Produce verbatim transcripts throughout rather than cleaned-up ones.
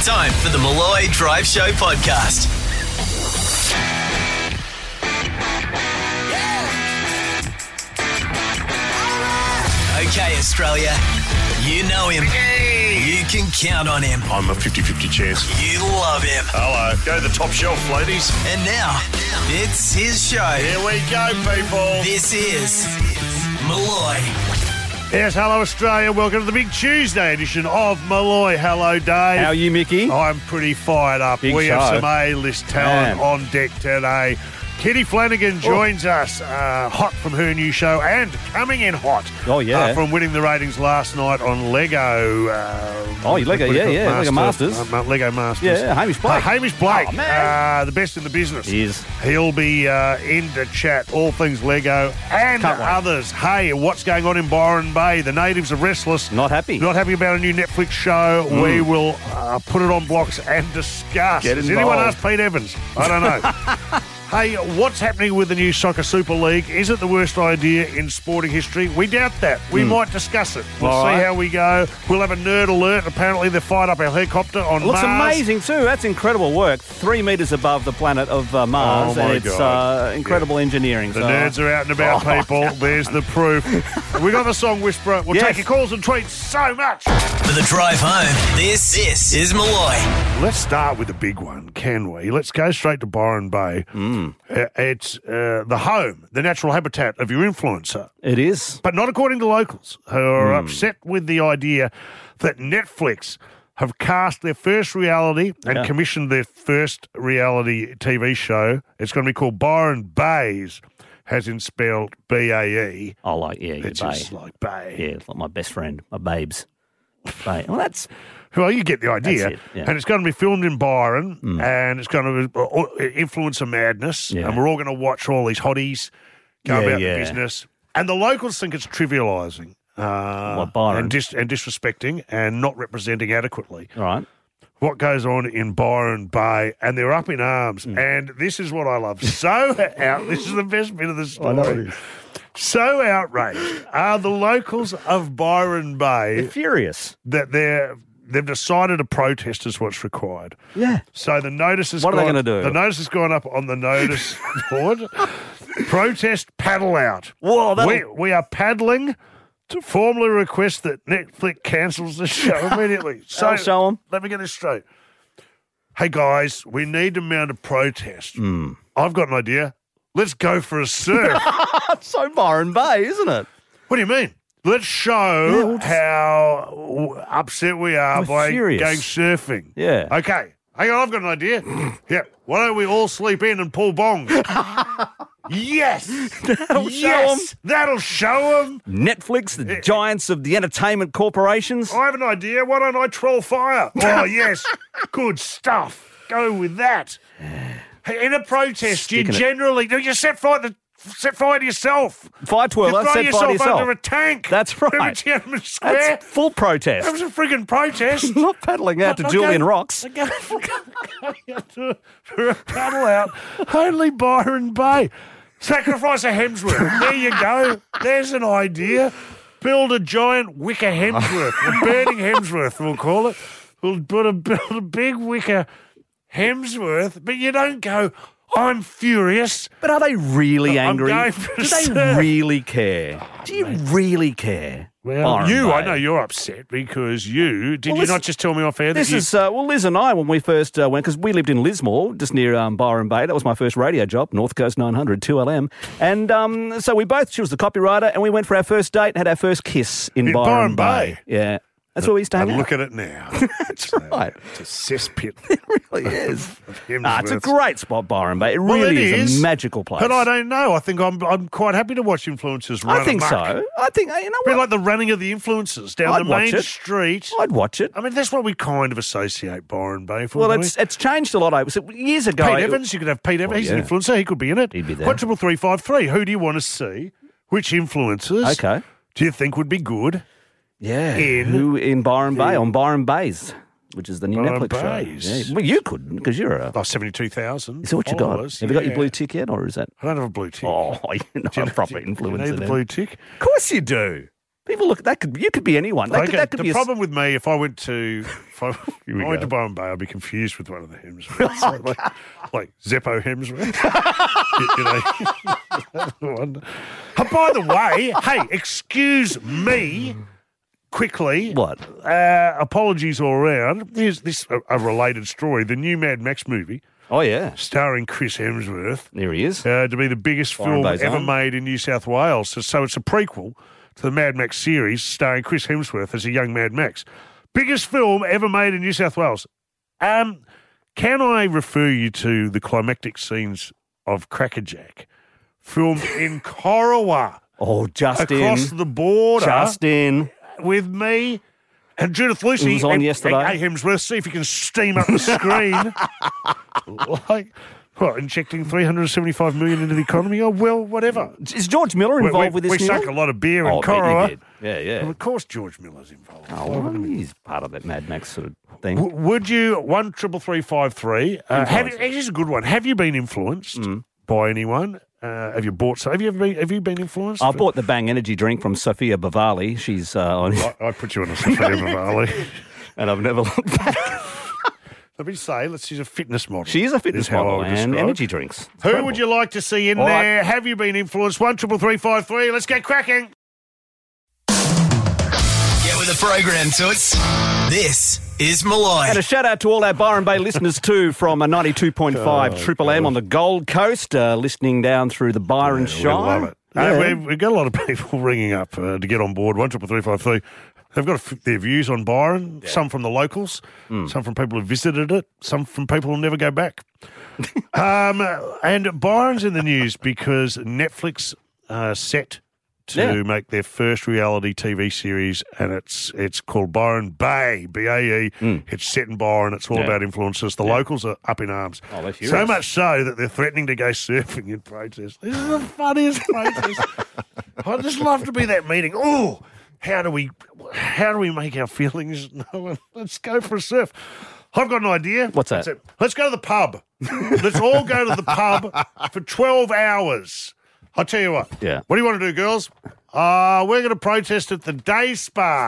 Time for the Malloy Drive Show podcast. Okay, Australia, you know him. You can count on him. I'm a fifty-fifty chance. You love him. Hello. Go to the top shelf, ladies. And now, it's his show. Here we go, people. This is Malloy. Yes, hello, Australia. Welcome to the big Tuesday edition of Malloy. Hello, Dave. How are you, Mickey? I'm pretty fired up. Big we show. have some A-list talent Man. on deck today. Kitty Flanagan joins us, uh, hot from her new show and coming in hot. Oh, yeah. Uh, from winning the ratings last night on Lego. Uh, Oh, you Lego, what do you yeah, call it? yeah, Lego Masters. Uh, Lego Masters. Yeah, Hamish Blake. Uh, Hamish Blake, Oh, man. uh, the best in the business. He is. He'll be uh, in to chat all things Lego and Can't wait. others. Hey, what's going on in Byron Bay? The natives are restless. Not happy. Not happy about a new Netflix show. Mm. We will uh, put it on blocks and discuss. Get Has anyone involved. asked Pete Evans? I don't know. Hey, what's happening with the new Soccer Super League? Is it the worst idea in sporting history? We doubt that. We might discuss it. We'll All see right. how we go. We'll have a nerd alert. Apparently, they fired up our helicopter on It looks Mars. amazing too. That's incredible work. Three metres above the planet of uh, Mars. Oh, my and it's God. uh, incredible engineering. The so. nerds are out and about, Oh, people. There's the proof. We got the song Whisperer. We'll Yes. take your calls and tweets so much. For the drive home, this, this is Malloy. Let's start with the big one, can we? Let's go straight to Byron Bay. Mm. Uh, it's uh, the home, the natural habitat of your influencer, It is. but not according to locals, who are upset with the idea that Netflix have cast their first reality and Yeah. commissioned their first reality T V show. It's going to be called Byron Bays, as in spelled B A E. I like, yeah, your It's bae. just like Bay. Yeah, it's like my best friend, my babes. Bae. Well, that's... Well, you get the idea. That's it, yeah. And it's going to be filmed in Byron, and it's going to uh, influencer madness, Yeah. and we're all going to watch all these hotties go Yeah, about yeah. the business. And the locals think it's trivialising uh, What, Byron? and, dis- and disrespecting and not representing adequately All right. what goes on in Byron Bay, and they're up in arms. Hmm. And this is what I love. So out. This is the best bit of the story. I know it is. So outraged are the locals of Byron Bay They're furious. that they're they've decided to protest is what's required. Yeah. So the notice has What are gone, they gonna do? The notice has gone up on the notice board. Protest paddle out. Whoa, that'll- we we are paddling to formally request that Netflix cancels the show immediately. So I'll show 'em. Let me get this straight. Hey guys, we need to mount a protest. Hmm. I've got an idea. Let's go for a surf. That's so Byron Bay, isn't it? What do you mean? Let's show Yeah, we'll just- how upset we are We're by furious. going surfing. Yeah. Okay. Hang on, I've got an idea. Yeah. Why don't we all sleep in and pull bongs? Yes. That'll show yes. That'll show them. Netflix, the giants of the entertainment corporations. I have an idea. Why don't I troll fire? Oh, yes. Good stuff. Go with that. Hey, in a protest, you Sticking it. generally do you set fire to set fire to yourself. Fire You twirler, throw set fire to yourself yourself. under a tank. That's Remember right. Tiananmen Square? That's full protest. That was a friggin' protest. Not paddling out to Not Julian going- Rocks. not going- going out to- For a paddle out, only Byron Bay. Sacrifice a Hemsworth. There you go. There's an idea. Build a giant wicker Hemsworth. A burning Hemsworth, we'll call it. We'll put a, build a big wicker Hemsworth, but you don't go, I'm furious. But are they really I'm angry? going for Do a they surf. really care? Do you really care? Well, Byron you, I Bay? know you're upset because you, did Well, you this- not just tell me off air that This you... is, uh, well, Liz and I, when we first uh, went, because we lived in Lismore, just near um, Byron Bay. That was my first radio job, North Coast nine hundred, two L M. And um, so we both, she was the copywriter, and we went for our first date, had our first kiss in, In Byron, Byron Bay. Bay? Yeah. That's where we used to hang And out. look at it now. That's right. It's a cesspit. It really is. Hemsworths. Ah, it's a great spot, Byron Bay. It Well, really it is, is, a magical place. But I don't know. I think I'm I'm quite happy to watch influencers run I think amok. so. I think, you know A what? bit like the running of the influencers down I'd the watch main it. street. I'd watch it. I mean, that's what we kind of associate Byron Bay for. Well, don't we? it's it's changed a lot. I was years ago. Pete it- Evans. You could have Pete Evans. Well, He's yeah. an influencer. He could be in it. He'd be there. One triple three five three. Who do you want to see? Which influencers? Okay. Do you think would be good? Yeah, in- who in Byron Bay on Byron Bays, which is the new Byron Netflix Bays. show. Yeah. Well, you couldn't because you're a. Oh, seventy-two thousand. Is that what you got? Have you got your blue tick yet, or is that? I don't have a blue tick. Oh, you're not Do you- a proper do you- influencer. Do you need the then. blue tick? Of course you do. People look. That could you could be anyone. That, Okay, could, that could the be. problem with me, if I went to if I, if we I went go. to Byron Bay, I'd be confused with one of the Hemsworths, like, like, like Zeppo Hemsworth. you, you know. One. Oh, by the way, hey, excuse me, quickly. What? Uh, apologies all around. Here's this a, a related story: the new Mad Max movie, Oh yeah, starring Chris Hemsworth, there he is. uh, to be the biggest Byron film Bay's ever own. made in New South Wales. So, so it's a prequel to the Mad Max series starring Chris Hemsworth as a young Mad Max. Biggest film ever made in New South Wales. Um, can I refer you to the climactic scenes of Crackerjack, filmed in Corowa, Oh, Justin. across the border Justin. with me and Judith Lucy? It was on and, yesterday. And, hey, Hemsworth, see if you can steam up the screen. like, what, injecting three hundred seventy-five million into the economy? Oh, well, whatever. Is George Miller We, involved we, with this? we Neil? sunk a lot of beer Oh, in I bet you Corowa. did. Yeah, yeah. Well, of course, George Miller's involved. Oh, well, he's part of that Mad Max sort of thing. W- would you one triple three five three? Uh, have you, here's a good one. Have you been influenced Mm. by anyone? Uh, have you bought? So have you ever been? Have you been influenced? I bought the Bang Energy drink from Sophia Bavali. She's uh, on, I, I put you on a Sophia Bavali. and I've never looked back. Let me say, let's she's a fitness model. She is a fitness is how I model would and describe. energy drinks. Who would you like to see in All right. there? Have you been influenced? One triple three five three. Let's get cracking. Get with the program, Toots. This is Malloy. And a shout out to all our Byron Bay listeners too from a ninety-two point five Triple M on the Gold Coast, uh, listening down through the Byron We Shire. love it. Yeah. Uh, we've, we've got a lot of people ringing up uh, to get on board. One triple three five three. They've got a f- their views on Byron. Some from the locals, Hmm. some from people who visited it, some from people who'll never go back. um, and Byron's in the news because Netflix uh, set to Yeah. make their first reality T V series, and it's it's called Byron Bay, B A E. It's set in Byron. It's all Hmm. Yeah. about influences. The locals are up in arms. Oh, they're so furious. much so that they're threatening to go surfing in protest. This is the funniest protest. I'd just love to be that meeting. Oh, how do we how do we make our feelings known? Let's go for a surf. I've got an idea. What's that? That's it. Let's go to the pub. Let's all go to the pub for twelve hours. I'll tell you what. Yeah. What do you want to do, girls? Uh, we're going to protest at the day spa.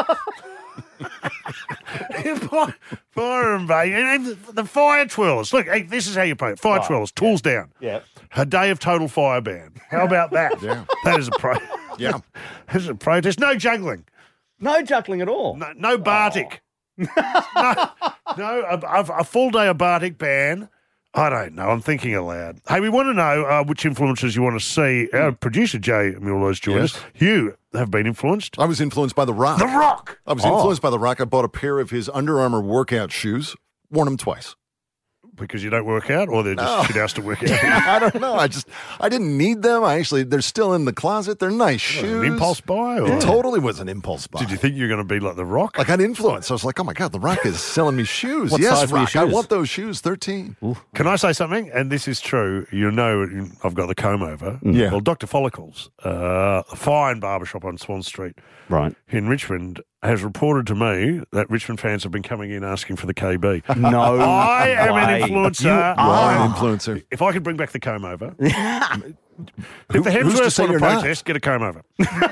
By- Byron Bay. And and the fire twirlers. Look, hey, this is how you play it. Fire twirlers. Tools down. Yeah. A day of total fire ban. How about that? Yeah. That is a pro. Yeah. That is a protest. No juggling. No juggling at all. No, no Bartik. no, no a, a, a full day of Bartik ban. I don't know. I'm thinking aloud. Hey, we want to know uh, which influencers you want to see. Our producer, Jay Mueller's joined Yes. us. You have been influenced. I was influenced by The Rock. The Rock. I was Oh. influenced by The Rock. I bought a pair of his Under Armour workout shoes, worn them twice. Because you don't work out, or they're just No. shit house to work out. I don't know. I just, I didn't need them. I actually, they're still in the closet. They're nice shoes. An impulse buy? Or? It totally was an impulse buy. Did you think you were going to be like The Rock? I got influenced. I was like, oh my God, The Rock is selling me shoes. What yes, size were your Rock, I shoes? want those shoes, thirteen. Can I say something? And this is true. You know, I've got the comb over. Yeah. Well, Doctor Follicles, uh, a fine barbershop on Swan Street Right. in Richmond, has reported to me that Richmond fans have been coming in asking for the K B. No. I am way. an influencer. You You are an influencer. If I could bring back the comb over. Who- If the who's to Hemsworths say want to you're not? protest, get a comb over.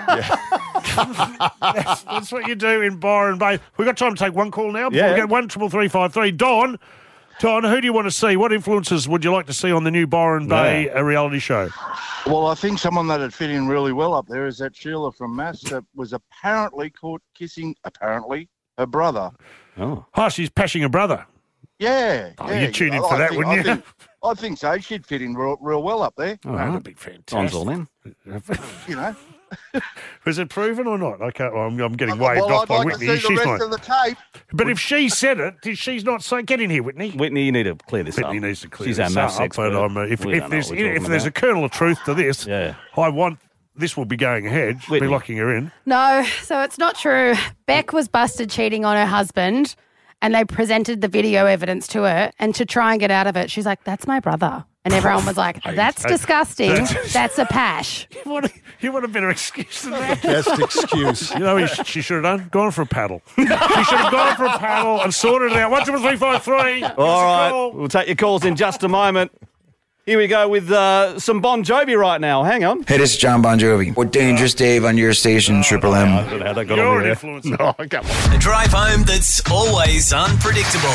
that's, that's what you do in Byron Bay. We've got time to take one call now. Before Yeah. we get one triple three five three. Don, Don, who do you want to see? What influencers would you like to see on the new Byron Bay Yeah. uh, reality show? Well, I think someone that would fit in really well up there is that Sheila from Mass that was apparently caught kissing, apparently, her brother. Oh. Oh, she's pashing her brother. Yeah. Oh, yeah. you'd tune in I for that, think- wouldn't I you? Think, I think so. She'd fit in real, real well up there, All That'd right. be fantastic. Don's all in. you know. Was it proven or not? I can't. Well, I'm, I'm getting well, waved off I'd by like Whitney. to see the She's rest not. of the tape. But if she said it, did she's not saying? Get in here, Whitney. Whitney, you need to clear this Whitney up. needs to clear She's this our maths up, expert. But I'm, uh, if, We if don't know there's what we're if talking there's a about. kernel of truth to this, Yeah. I want this will be going ahead. Whitney. Be locking her in. No, so it's not true. Beck was busted cheating on her husband, and they presented the video evidence to her. And to try and get out of it, she's like, "That's my brother," and everyone was like, "That's hey, disgusting. that's- That's a pash." You want, a, you want a better excuse than that? Best excuse. You know what she she should have done? Gone for a paddle. She should have gone for a paddle and sorted it out. One, two, three, five, three. All right. We'll take your calls in just a moment. Here we go with uh, some Bon Jovi right now. Hang on. Hey, this is John Bon Jovi. We're Dangerous Dave on your station, Triple M. I don't know how that got You're on an there. influencer. No, come on. A drive home that's always unpredictable.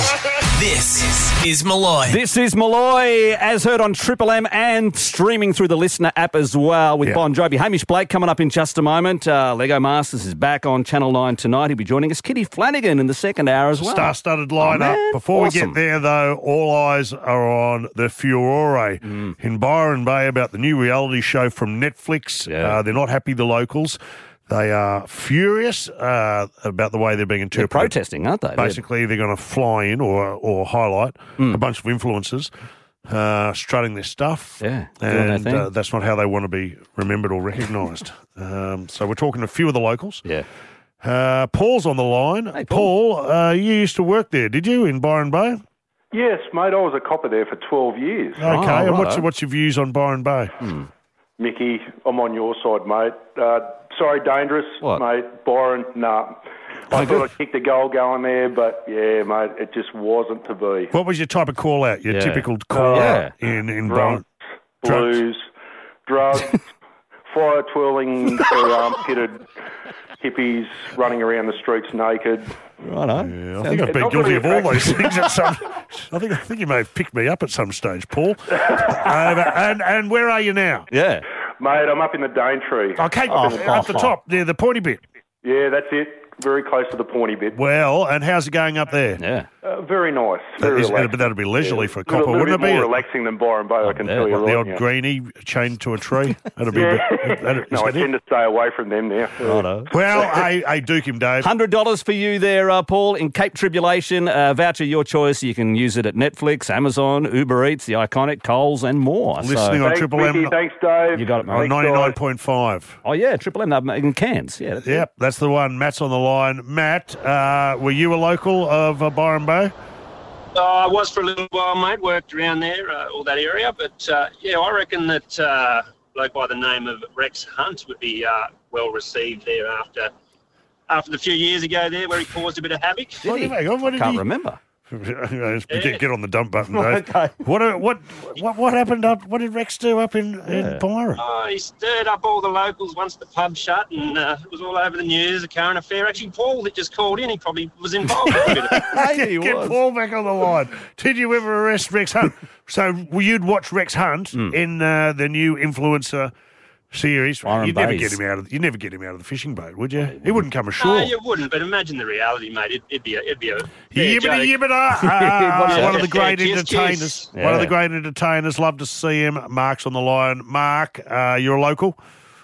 This is Malloy. This is Malloy, as heard on Triple M and streaming through the Listener app as well with Yeah. Bon Jovi. Hamish Blake coming up in just a moment. Uh, Lego Masters is back on Channel nine tonight. He'll be joining us. Kitty Flanagan in the second hour as well. Star-studded Oh, lineup. man. Before we Awesome. get there, though, all eyes are on the Furore Mm. in Byron Bay about the new reality show from Netflix. Yeah. Uh, they're not happy, the locals. They are furious uh, about the way they're being They're interpreted. protesting, aren't they? Basically, they're going to fly in or or highlight Mm. a bunch of influencers uh, strutting their stuff. Yeah, doing their and thing. uh, that's not how they want to be remembered or recognised. um, so we're talking to a few of the locals. Yeah. Uh, Paul's on the line. Hey, Paul. Paul, uh, you used to work there, did you, in Byron Bay? Yes, mate, I was a copper there for twelve years. Okay, Oh, and what's righto. your, what's your views on Byron Bay? Mickey, I'm on your side, mate. Uh, sorry, dangerous, What? mate. Byron, nah. I thought I'd kicked a goal going there, but yeah, mate, it just wasn't to be. What was your type of call out? Your Yeah. typical call Yeah. out in, in Byron? Drunks, blues, drugs, fire twirling for arm-pitted hippies running around the streets naked. Righto. Yeah, I think I've It's been not guilty of really all those things at some. I think I think you may have picked me up at some stage, Paul. uh, and and where are you now? Yeah. Mate, I'm up in the Daintree. Okay, Oh, up the top, near the pointy bit. Yeah, that's it. Very close to the pointy bit. Well, and how's it going up there? Yeah. Uh, very nice. Very Is- relaxing. but that'd be leisurely for a Little- copper, little wouldn't bit it be? more relaxing than Byron Bay, I can bet. tell you What, the right old now. greenie chained to a tree? That'd be. Yeah. That, No, is I that it? tend to stay away from them now. Righto. Well, hey, hey, duke him, Dave. one hundred dollars for you there, uh, Paul, in Cape Tribulation. Uh, voucher your choice. You can use it at Netflix, Amazon, Uber Eats, The Iconic, Coles and more. Listening So, on Thanks, Triple Mickey. M Thanks, Dave. You got it, mate. on Thanks, ninety-nine guys. point five. oh, yeah, Triple M they're in cans. Yeah. that's it. Yep, that's the one. Matt's on the line. Matt, uh, were you a local of uh, Byron Bay? Uh, I was for a little while, mate. Worked around there, uh, all that area. But, uh, yeah, I reckon that uh, bloke by the name of Rex Hunt would be uh, well received there after after the few years ago there where he caused a bit of havoc. What, he? hang on, what did Can't he- remember. get, get on the dump button, Dave. Okay. What, uh, what what what happened up? What did Rex do up in, in Byron? Oh, he stirred up all the locals once the pub shut, and uh, it was all over the news, a current affair. Actually, Paul that just called in, he probably was involved with a bit of it. Hey, he Get was. Paul back on the line. Did you ever arrest Rex Hunt? So well, you'd watch Rex Hunt Hmm. in uh, the new influencer series. Byron You'd never Bays. get him out of. You'd never get him out of the fishing boat, would you? He wouldn't come ashore. No, you wouldn't, but imagine the reality, mate. It, it'd be a, it'd be a fair Yibbity joke. yibbida. Ah, Yeah. one of the great Cheers, entertainers. cheers. One of the Yeah. great entertainers. Love to see him. Mark's on the line. Mark, uh, you're a local.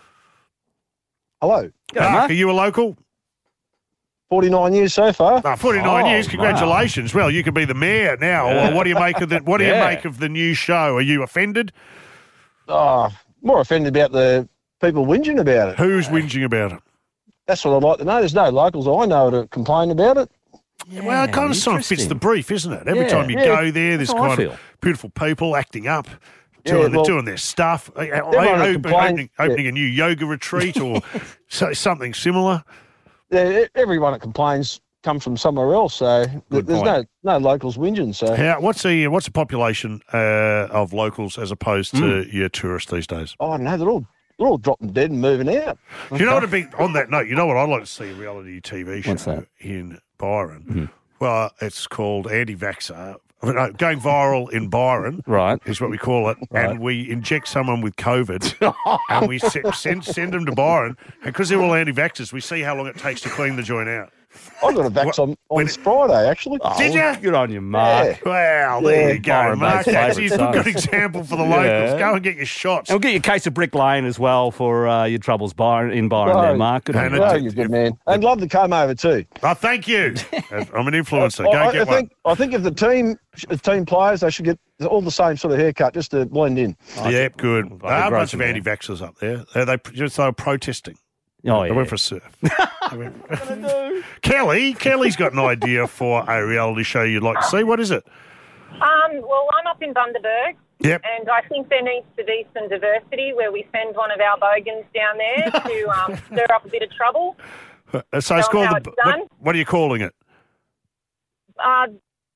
Hello. Go, Mark, Mark. are you a local? forty-nine years so far. Ah, forty-nine Oh, years. Congratulations. Well, you could be the mayor now. Well, what do you make of the What do Yeah. you make of the new show? Are you offended? Oh, more offended about the people whinging about it. Who's whinging about it? That's what I'd like to know. There's no locals I know to complain about it. Well, it kind of sort of fits interesting. the brief, isn't it? Every Yeah. time you Yeah. go there, there's That's how I kind of feel. beautiful people acting up, Yeah, doing, well, doing their stuff, uh, uh, everyone open- complains- opening, opening a new yoga retreat or so, something similar. Yeah, everyone that complains comes from somewhere else, so th- Good there's point. no no locals whinging. So How, what's the what's the population uh, of locals as opposed to Hmm. your tourists these days? oh no, they're all they're all dropping dead and moving out. Do you know what? Be on that note, you know what I'd like to see a reality T V show What's that? in Byron. Well, it's called Anti-Vaxxer. I mean, no, going viral in Byron. Right. Is what we call it, Right. and we inject someone with COVID, and we se- send send them to Byron, and because they're all anti-vaxxers, we see how long it takes to clean the joint out. I got a vax on, on when- Friday actually. Did ya? Good on you, Mark. Yeah. Well, there Yeah, you go, Byron Mark. Bay's That's favourite a son. good example for the Yeah. locals. Go and get your shots. And we'll get you a case of Brick Lane as well for uh, your troubles Byron, in Byron Oh, there, Mark. Good on and you. it- Oh, you're a good man. And love to come over too. Oh, thank you. I'm an influencer. Go I, I get one. think I think if the team the team players, they should get all the same sort of haircut just to blend in. Yep, good. Like a There are a bunch grocer of man. anti-vaxxers up there. They, they just they were protesting. Oh, They yeah. went for a surf. They went- Kelly, Kelly's got an idea for a reality show you'd like to see. What is it? Um, well, I'm up in Bundaberg, Yep. and I think there needs to be some diversity where we send one of our bogans down there to um, stir up a bit of trouble. Uh, So it's Tell 'em called how the. it's What, done. what are you calling it? Uh,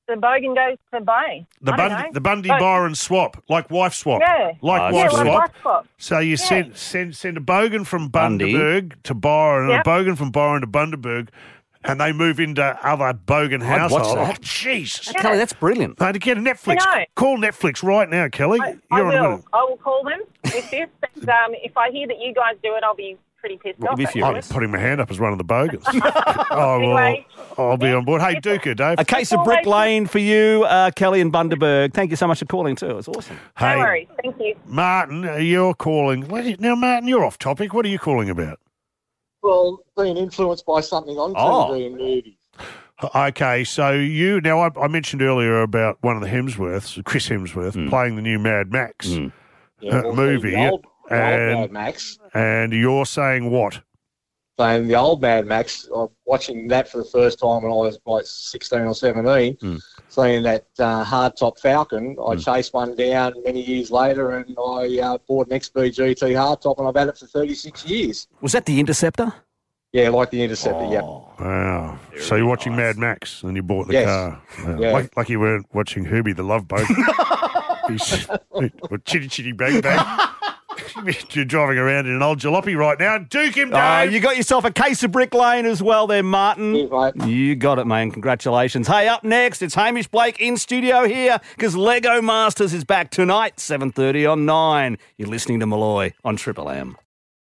the bogan goes to Bay. The I don't Bundy, know. the Bundy But- Byron swap, like wife swap. Yeah. Like Oh, wife yeah, swap. like wife swap. So you Yeah. send send send a bogan from Bundy. Bundaberg to Byron, Yep. and a bogan from Byron to Bundaberg, and they move into other bogan I'd watch households. that. Oh, Jesus. Kelly, that's brilliant. Mate, to get a Netflix. I know. Call Netflix right now, Kelly. I, I You're on a will. minute. I will call them with this. And, um, if I hear that you guys do it, I'll be pretty pissed You'll off. be actually. I'm putting my hand up as one of the bogans. oh, well, Anyway. I'll be on board. Hey, Duker, Dave. A case of Brick Lane for you, uh, Kelly and Bundaberg. Thank you so much for calling too. It's awesome. No Hey, worries. Thank you. Martin, uh, you're calling. What is- Now, Martin, you're off topic. What are you calling about? Well, being influenced by something on Oh. T V and movies. Okay, so you now I, I mentioned earlier about one of the Hemsworths, Chris Hemsworth, Mm. playing the new Mad Max Mm. Yeah, uh, well, movie, The old, the old and Mad Max. and you're saying what? Saying the old Mad Max, I was watching that for the first time when I was like sixteen or seventeen, Mm. seeing that uh, hardtop Falcon. I chased one down many years later and I uh, bought an X B G T hardtop and I've had it for thirty-six years. Was that the Interceptor? Yeah, like the Interceptor, yeah. Wow. So you're watching Mad Max and you bought the Yes. car. Wow. Yeah. Like, like you weren't watching Herbie the Love Boat. He's or Chitty Chitty Bang Bang. You're driving around in an old jalopy right now. Duke him, Dave. Oh, you got yourself a case of Brick Lane as well there, Martin. Cheers, mate. You got it, man. Congratulations. Hey, up next, it's Hamish Blake in studio here because Lego Masters is back tonight, seven thirty on nine. You're listening to Malloy on Triple M.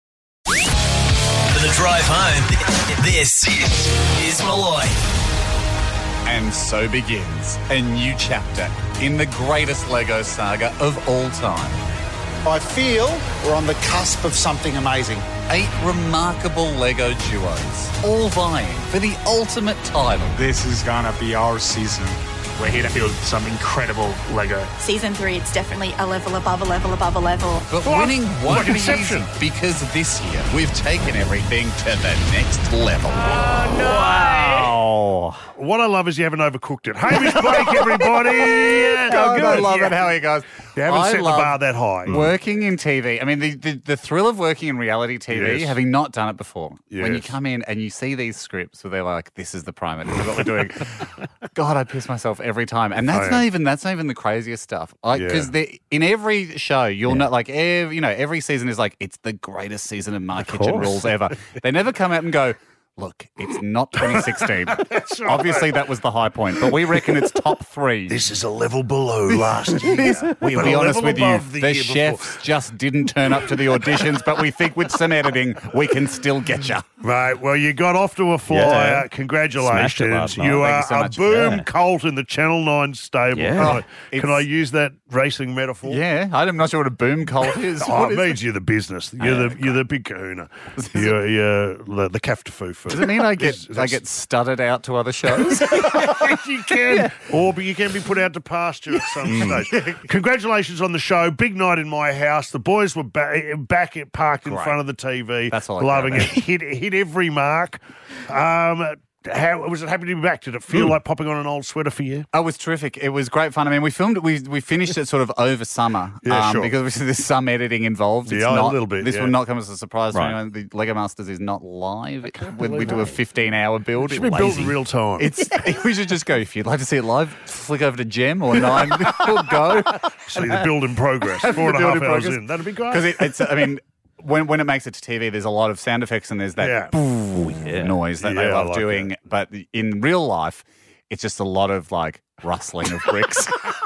For the drive home, this is Malloy. And so begins a new chapter in the greatest Lego saga of all time. I feel we're on the cusp of something amazing. Eight remarkable Lego duos, all vying for the ultimate title. This is gonna be our season. We're here to build some incredible Lego. Season three, it's definitely a level above a level above a level. But What? winning What won't be conception. easy because this year we've taken everything to the next level. Wow. What I love is you haven't overcooked it. Hamish Blake, everybody. Yeah. God, I good. love Yeah. it how he goes. You haven't I set the love bar that high. Working in T V, I mean, the, the, the thrill of working in reality T V, Yes. having not done it before, when you Yes. come in and you see these scripts where they're like, this is the primer, this is what we're doing. God, I piss myself every time. And that's Oh, yeah. not even that's not even the craziest stuff. Like, because Yeah. in every show, you'll know, like, every, you know, every season is like, it's the greatest season of My Kitchen course. Rules ever. They never come out and go, look, it's not twenty sixteen. That's right. Obviously, that was the high point, but we reckon it's top three. This is a level below last year. We'll but be a honest level with you, above the, the year chefs just didn't turn up to the auditions, but we think with some editing, we can still get you. Right, well, you got off to a flyer. Yeah. Smashed it Congratulations. last night. You Thank are you so a much. boom Yeah. colt in the Channel nine stable. Yeah. Can, I, It's- can I use that racing metaphor? Yeah, I'm not sure what a boom colt is. Oh, What it is means you're the business. You're the you're the big kahuna. You're, you're the, the Kaftafufu. Does it mean I get Is- is I that- get studded out to other shows? you can, or but you can be put out to pasture at some stage. Congratulations on the show. Big night in my house. The boys were ba- back at, parked in Great. front of the T V. That's all I care loving it. about. Hit hit every mark. Um, how was it happy to be back? Did it feel Mm. like popping on an old sweater for you? Oh, it was terrific. It was great fun. I mean, we filmed it. We we finished it sort of over summer. Yeah, sure. Because obviously there's some editing involved. It's Yeah, a not, little bit, This yeah. will not come as a surprise Right. to anyone. The Lego Masters is not live. When we believe do a that. fifteen hour build, Should it's be built lazy. in real time. It's we should just go. If you'd like to see it live, flick over to Gem or Nine. We'll go. See the build in progress. Four and a The build half in hours progress. in. That'd be great. Because it, it's, I mean, when when it makes it to T V, there's a lot of sound effects and there's that Yeah. boo noise that they Yeah, I love like doing. that. But in real life, it's just a lot of like rustling of bricks.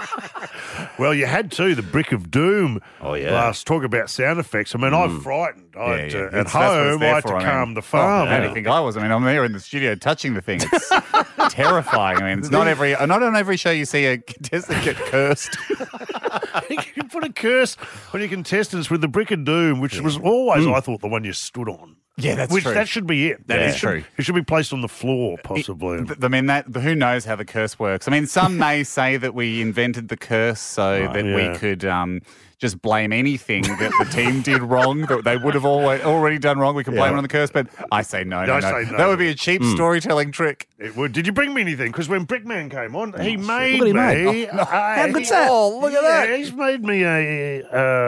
Well, you had to, the Brick of Doom. Oh, yeah. Last talk about sound effects. I mean, I'm frightened. I Yeah, had to, yeah. At It's- that's what it's home, there I had for, to I mean. calm the Oh, farm. how do you think I was? I mean, I'm there in the studio touching the thing. It's terrifying. I mean, it's not every not on every show you see a contestant get cursed. You can put a curse on your contestants with the Brick of Doom, which was always, I thought, the one you stood on. Yeah, that's which, true. That should be it. That it is should, true. It should be placed on the floor, possibly. I mean, that who knows how the curse works? I mean, some may say that we invented the curse so that yeah. we could um, just blame anything that the team did wrong, that they would have always, already done wrong. We can blame Yeah. it on the curse, but I say no, no, I no. say no. That would be a cheap storytelling trick. It would. Did you bring me anything? Because when Brickman came on, he made Look what he me. made. uh, How he- good's that? Oh, look at yeah, that. He's made me a uh,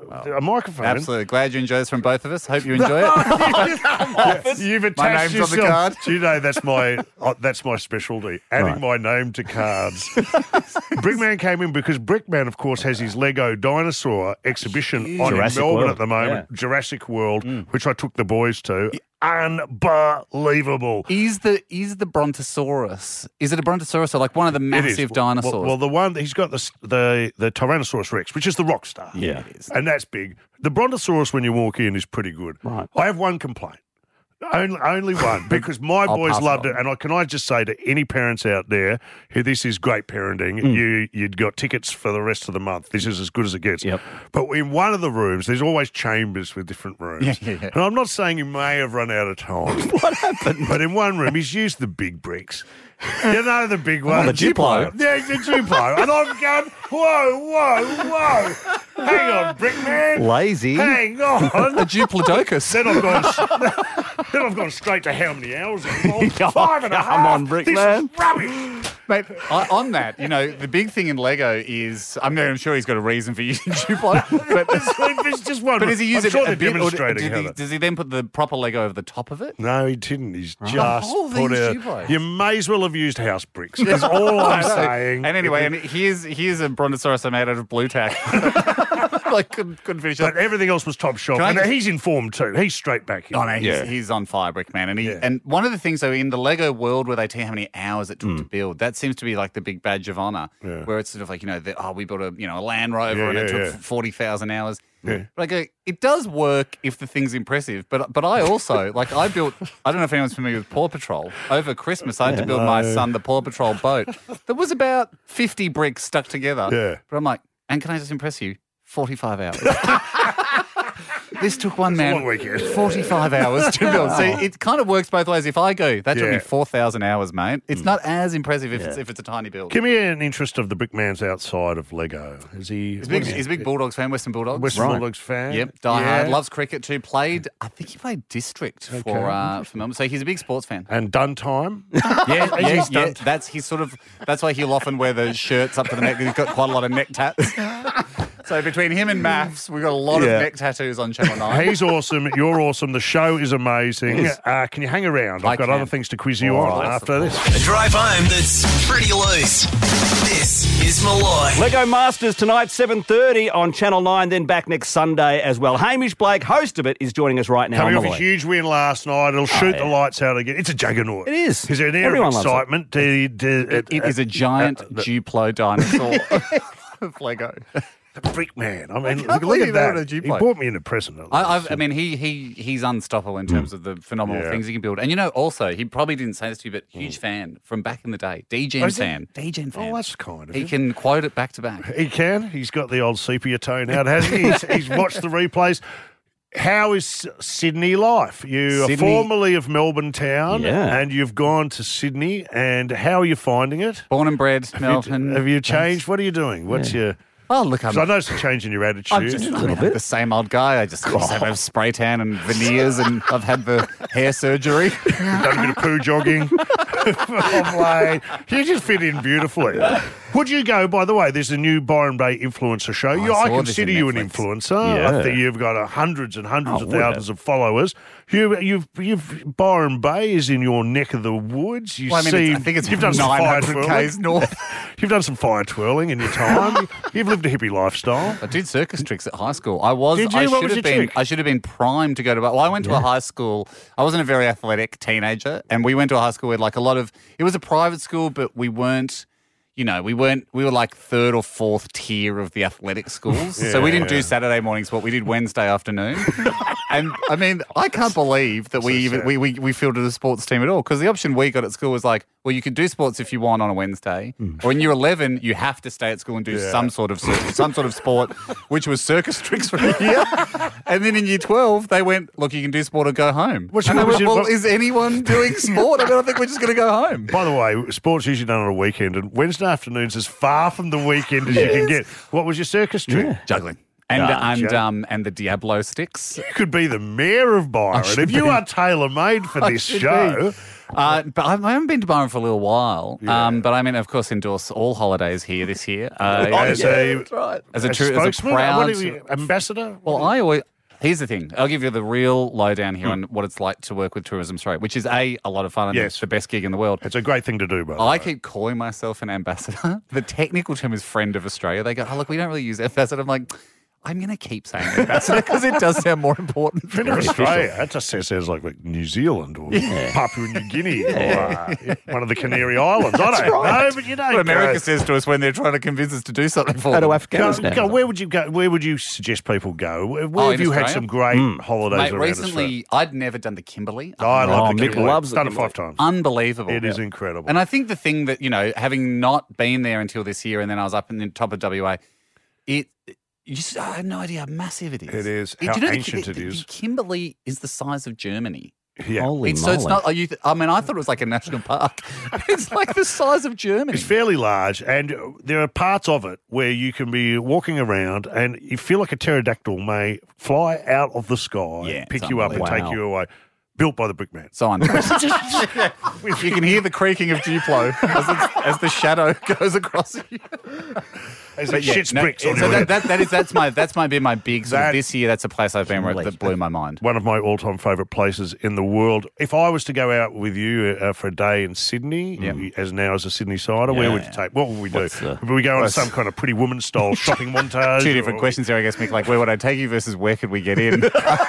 a microphone. Absolutely. Glad you enjoy this from both of us. Hope you enjoy it. You've attached My name's yourself. on the card. Do you know that's my oh, that's my specialty? Adding Right. my name to cards. Brickman came in because Brickman, of course, has his Lego dinosaur exhibition on in Jurassic Melbourne World. at the moment. Yeah. Jurassic World, which I took the boys to. Unbelievable. Is the is the Brontosaurus? Is it a Brontosaurus or like one of the It is. massive Well- dinosaurs? Well, well, the one he's got the the the Tyrannosaurus Rex, which is the rock star. Yeah. and that's big. The Brontosaurus, when you walk in, is pretty good. Right. I have one complaint. Only, only one, because my I'll boys pass it loved on. it. And I, can I just say to any parents out there, who this is great parenting, Mm. you, you'd got tickets for the rest of the month. This is as good as it gets. Yep. But in one of the rooms, there's always chambers with different rooms. Yeah, yeah, yeah. And I'm not saying you may have run out of time. What happened? But in one room, he's used the big bricks. You know the big one. the Duplo. Yeah, the Duplo. And I'm going, whoa, whoa, whoa. Hang on, Brickman. Lazy. Hang on. a Diplodocus. Then I've gone. Then I've gone straight to how many hours involved. Oh, Five and a half. come on, Brickman. This is rubbish. Mate, I, on that, you know, the big thing in Lego is, I mean, I'm sure he's got a reason for using Duplo, but, It's just one. but does he use I'm it sure a they're bit, or demonstrating did how he, to- does he then put the proper Lego over the top of it? No, he didn't. He's just whole put thing's out. Duplo. You may as well have used house bricks. That's all I'm saying. And anyway, and here's here's a Brontosaurus I made out of blue tack. like couldn't, couldn't finish But that. everything else was top shelf. Can I And just- he's informed too. He's straight back in. Oh, no, he's, Yeah. he's on fire, Brickman. And he Yeah. and one of the things, though, in the Lego world where they tell you how many hours it took to build, that seems to be like the big badge of honor, Yeah. where it's sort of like, you know, the, oh, we built a you know a Land Rover Yeah, and it yeah, took yeah. forty thousand hours. Yeah. But I go, it does work if the thing's impressive. But but I also, like, I built, I don't know if anyone's familiar with Paw Patrol. Over Christmas, I had to build my No. son the Paw Patrol boat. There was about fifty bricks stuck together. Yeah. But I'm like, and can I just impress you? forty-five hours. This took one a man long weekend. forty-five hours to build. So it kind of works both ways. If I go, that took Yeah. me four thousand hours, mate. It's not as impressive if it's Yeah. if it's a tiny build. Give me an interest of the Brickman's outside of Lego. Is he? He's a big, what is he? he's a big Bulldogs fan, Western Bulldogs. Western Right. Bulldogs fan. Yep, die Yeah. hard. Loves cricket too. Played, I think he played district Okay, for uh, for Melbourne. So he's a big sports fan. And done time. Yeah, yeah, He's yeah. done- That's he's sort of. That's why he'll often wear the shirts up to the neck. He's got quite a lot of neck tats. So between him and Maths, we've got a lot Yeah. of neck tattoos on Channel Nine. He's awesome. You're awesome. The show is amazing. Uh, can you hang around? I've I got can. other things to quiz you All on right. after this. A drive home that's pretty loose. This is Malloy. Lego Masters tonight, seven thirty on Channel nine, then back next Sunday as well. Hamish Blake, host of it, is joining us right now. Coming on off the a way. huge win last night. It'll shoot yeah. the lights out again. It's a juggernaut. It is. Is there an air Everyone of loves it. excitement? Do, do, It, it is a giant uh, the- Duplo dinosaur of Lego. The Brickman. I mean, can't look, believe at you that. own a He Duplo. bought me in a present. I, I've, I mean, he he he's unstoppable in terms of the phenomenal Yeah. things he can build. And you know, also, he probably didn't say this to you, but huge fan from back in the day, D-Gen Oh, is he? fan, D-Gen fan. Oh, that's kind of he him. can quote it back to back. He can. He's got the old sepia tone out, hasn't he? He's, he's watched the replays. How is Sydney life? You Sydney- are formerly of Melbourne town, Yeah. and you've gone to Sydney. And how are you finding it? Born and bred, Have you, Melbourne. have you changed? What are you doing? What's your? Oh, look, I'm, Because I noticed a change in your attitude. I'm just I mean, I'm the same old guy. I just, I just have spray tan and veneers, and I've had the hair surgery. You've done a bit of poo jogging. of late. You just fit in beautifully. Would you go, by the way, there's a new Byron Bay influencer show. I you, I saw this consider in you an Netflix. influencer. Yeah. I think you've got uh, hundreds and hundreds Oh, of would thousands of followers. You, you've, you've, Byron Bay is in your neck of the woods. You Well, I mean, see, it's- I think it's you've done some fire nine hundred twirling. kays north. You've done some fire twirling in your time. You've lived a hippie lifestyle. I did circus tricks at high school. I was. Did you? I What should was have your been. trick? I should have been primed to go to. Well, I went to a high school. I wasn't a very athletic teenager, and we went to a high school with like a lot of. It was a private school, but we weren't. You know, we weren't. We were like third or fourth tier of the athletic schools, so we didn't Yeah. do Saturday morning sport. We did Wednesday afternoon, and I mean, I can't believe that we even sad. we, we we fielded a sports team at all, because the option we got at school was like, well, you could do sports if you want on a Wednesday, or in year eleven you have to stay at school and do Yeah. some sort of cir- some sort of sport, which was circus tricks for a year. And then in year twelve they went, look, you can do sport or go home. Which- and I what was went, your- well, what- is anyone doing sport? I mean, I think we're just going to go home. By the way, sports usually done on a weekend, and Wednesday afternoons as far from the weekend as you can get. What was your circus trick? Yeah. Juggling. And Ah, and Joe. um and the Diablo sticks. You could be the mayor of Byron should if you be. are tailor-made for I this should show. be. Uh, but I haven't been to Byron for a little while. Um, but I mean, of course, endorse all holidays here this year. Uh, Oh, as yeah, a, that's right. As a, As true, as a spokesman? proud What are we, ambassador? Well, I always. Here's the thing. I'll give you the real lowdown here on what it's like to work with Tourism Australia, which is a a lot of fun and Yes. it's the best gig in the world. It's a great thing to do, by the I way. keep calling myself an ambassador. The technical term is friend of Australia. They go, oh, look, we don't really use ambassador. I'm like, I'm going to keep saying ambassador because it does sound more important. Friend of Australia. That just sounds sounds like, like New Zealand or Yeah. Papua New Guinea Yeah. or uh, one of the Canary Islands. I That's don't right. know, but you know. What America go- says to us when they're trying to convince us to do something for Go to them. Afghanistan. Go, go, where would you go? Where would you suggest people go? Where, where Oh, have in you had Australia? some great Hmm. holidays Mate, around recently, Australia? I'd never done the Kimberley. Oh, I love Oh, the Mick Kimberley. loves the Done it Kimberley. five times. Unbelievable. It is incredible. And I think the thing that, you know, having not been there until this year and then I was up in the top of W A, it, you just, I had no idea how massive it is. It is. Do How you know the- ancient the, it the, is. Kimberley is the size of Germany. Yeah. Holy It's, so it's moly. not, are you th- I mean, I thought it was like a national park. It's like the size of Germany. It's fairly large, and there are parts of it where you can be walking around and you feel like a pterodactyl may fly out of the sky, Yeah, pick it's you up and take unbelievable. you away. Built by the brickman. So unbelievable. You can hear the creaking of Duplo as, it's, as the shadow goes across you. As But it yeah, shits no, bricks on so your that, head. that, that is that's my that's my been my big sort of That- this year. That's a place I've been where that blew my mind. One of my all-time favourite places in the world. If I was to go out with you uh, for a day in Sydney, Yep. as now as a Sydney sider, where Yeah. would you take? What would we do? What's, uh, would we go on what's- some kind of Pretty Woman style shopping montage? Two different or- questions there, I guess, Mick. Like, where would I take you versus where could we get in?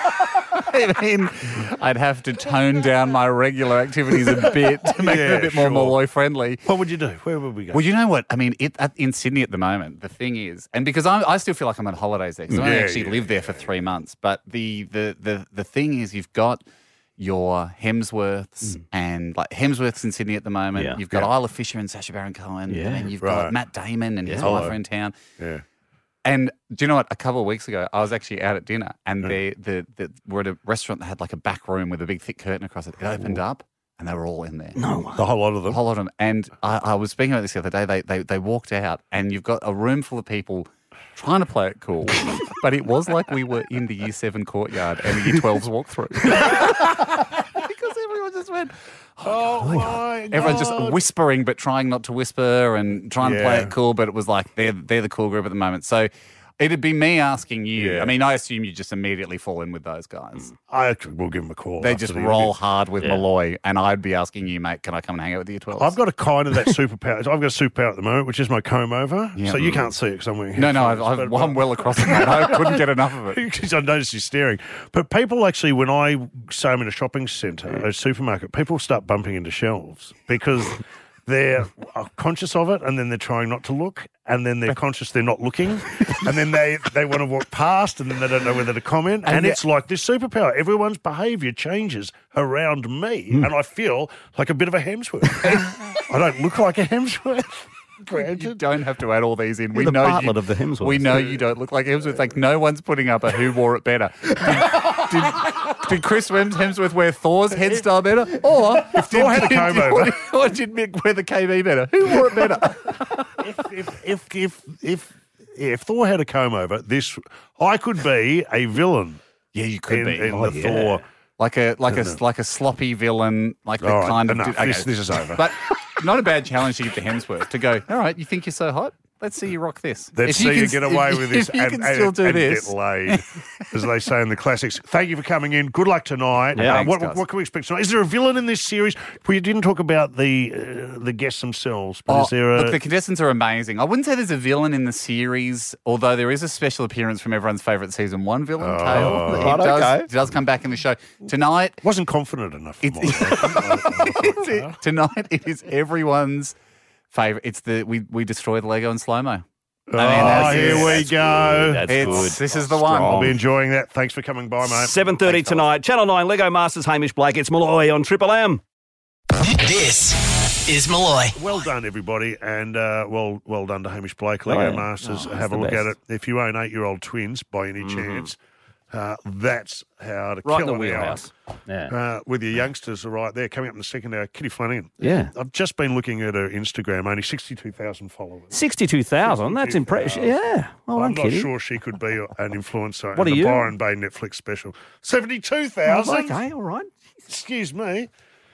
I mean, I'd have to tone down my regular activities a bit to make them Yeah, a bit more sure. Malloy friendly. What would you do? Where would we go? Well, you know what? I mean, it, at, in Sydney at the moment, the thing is, and because I, I still feel like I'm on holidays there, because I Yeah, only actually yeah, lived there for three months. But the, the, the, the thing is, you've got your Hemsworths and like Hemsworths in Sydney at the moment. Yeah. You've got Yeah. Isla Fisher and Sacha Baron Cohen. Yeah, and then you've right. got Matt Damon and his Yeah. wife Hello. are in town. Yeah. And do you know what? A couple of weeks ago, I was actually out at dinner, and they, the, the, we're at a restaurant that had like a back room with a big thick curtain across it. It opened up, and they were all in there. No way. The whole lot of A them. whole lot of them. And I, I was speaking about this the other day. They, they they walked out, and you've got a room full of people trying to play it cool, but it was like we were in the Year Seven courtyard, and the Year Twelves walked through because everyone just went. Oh, my Everyone's just God. whispering, but trying not to whisper and trying to play Yeah. it cool. But it was like they're they're the cool group at the moment. So it'd be me asking you. Yeah. I mean, I assume you just immediately fall in with those guys. I actually will give them a call. They after just the roll interview. hard with Yeah. Malloy, and I'd be asking you, mate, can I come and hang out with the Year Twelves? I've got a kind of that superpower. I've got a superpower at the moment, which is my comb over. Yeah. So you can't see it because I'm wearing no, no, I've, headphones, I've, but- I'm well across it, mate. I couldn't get enough of it. Because I noticed you staring. But people actually, when I say I'm in a shopping centre, a supermarket, people start bumping into shelves because they're conscious of it and then they're trying not to look and then they're conscious they're not looking and then they, they want to walk past and then they don't know whether to comment. And, And it's like this superpower. Everyone's behaviour changes around me and I feel like a bit of a Hemsworth. I don't look like a Hemsworth. You don't have to add all these in. You're We the know Bartlett you, of the Hemsworths. We know you don't look like Hemsworth. Like no one's putting up a who wore it better. Did, did, did Chris Hemsworth wear Thor's head style better, or if Thor had a comb over. or did Mick wear the K B better? Who wore it better? if, if, if, if, if, if Thor had a comb over, this I could be a villain. Yeah, you could in, be. in Oh, the yeah. Thor. Like a like No, a no. like a sloppy villain, like the All right, kind of enough. This- this is over. But not a bad challenge to give to Hemsworth to go. All right, you think you're so hot? Let's see you rock this. Let's If see you, can- get away if- with this If you and, can and- still do and this, get laid, as they say in the classics. Thank you for coming in. Good luck tonight. Yeah, Uh, thanks, what, guys. what can we expect tonight? Is there a villain in this series? We didn't talk about the uh, the guests themselves, but Oh, is there a... look, the contestants are amazing. I wouldn't say there's a villain in the series, although there is a special appeance from everyone's favourite season one villain, Oh. Kale. He Right, does, okay. he does come back in the show. Tonight, wasn't confident enough. For It's- my tonight it is everyone's favourite. It's the we we destroy the Lego in slow mo. Oh, here we go. That's It's- good. This is the one. I'll be enjoying that. Thanks for coming by, mate. seven thirty tonight. Channel nine, Lego Masters, Hamish Blake. It's Malloy on Triple M. This is Malloy. Well done, everybody, and uh, well well done to Hamish Blake, Lego Oh, yeah. Masters. Oh, Have that's a the look at best. it. If you own eight-year-old twins, by any chance, Uh, that's how to Right in kill the an hour. wheelhouse. Yeah. Uh, with your youngsters right there coming up in the second hour. Kitty Flanagan. Yeah. I've just been looking at her Instagram, only sixty-two thousand followers. sixty-two thousand. That's impressive. Yeah. Well I'm done, not Kitty. sure she could be an influencer. What in are the you? Byron Bay Netflix special. seventy-two thousand. Oh, okay, all right. Excuse me.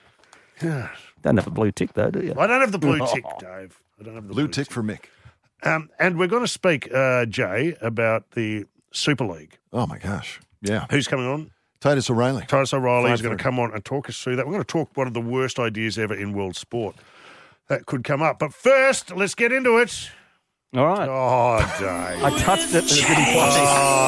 Don't have a blue tick, though, do you? I don't have the blue tick, Dave. I don't have the Blue tick for Mick. Um, and we're going to speak, uh, Jay, about the Super League. Oh, my gosh. Yeah. Who's coming on? Titus O'Reilly. Titus O'Reilly is going to five thirty. come on and talk us through that. We're going to talk one of the worst ideas ever in world sport that could come up. But first, let's get into it. All right. Oh, Dave. I touched it and it didn't play.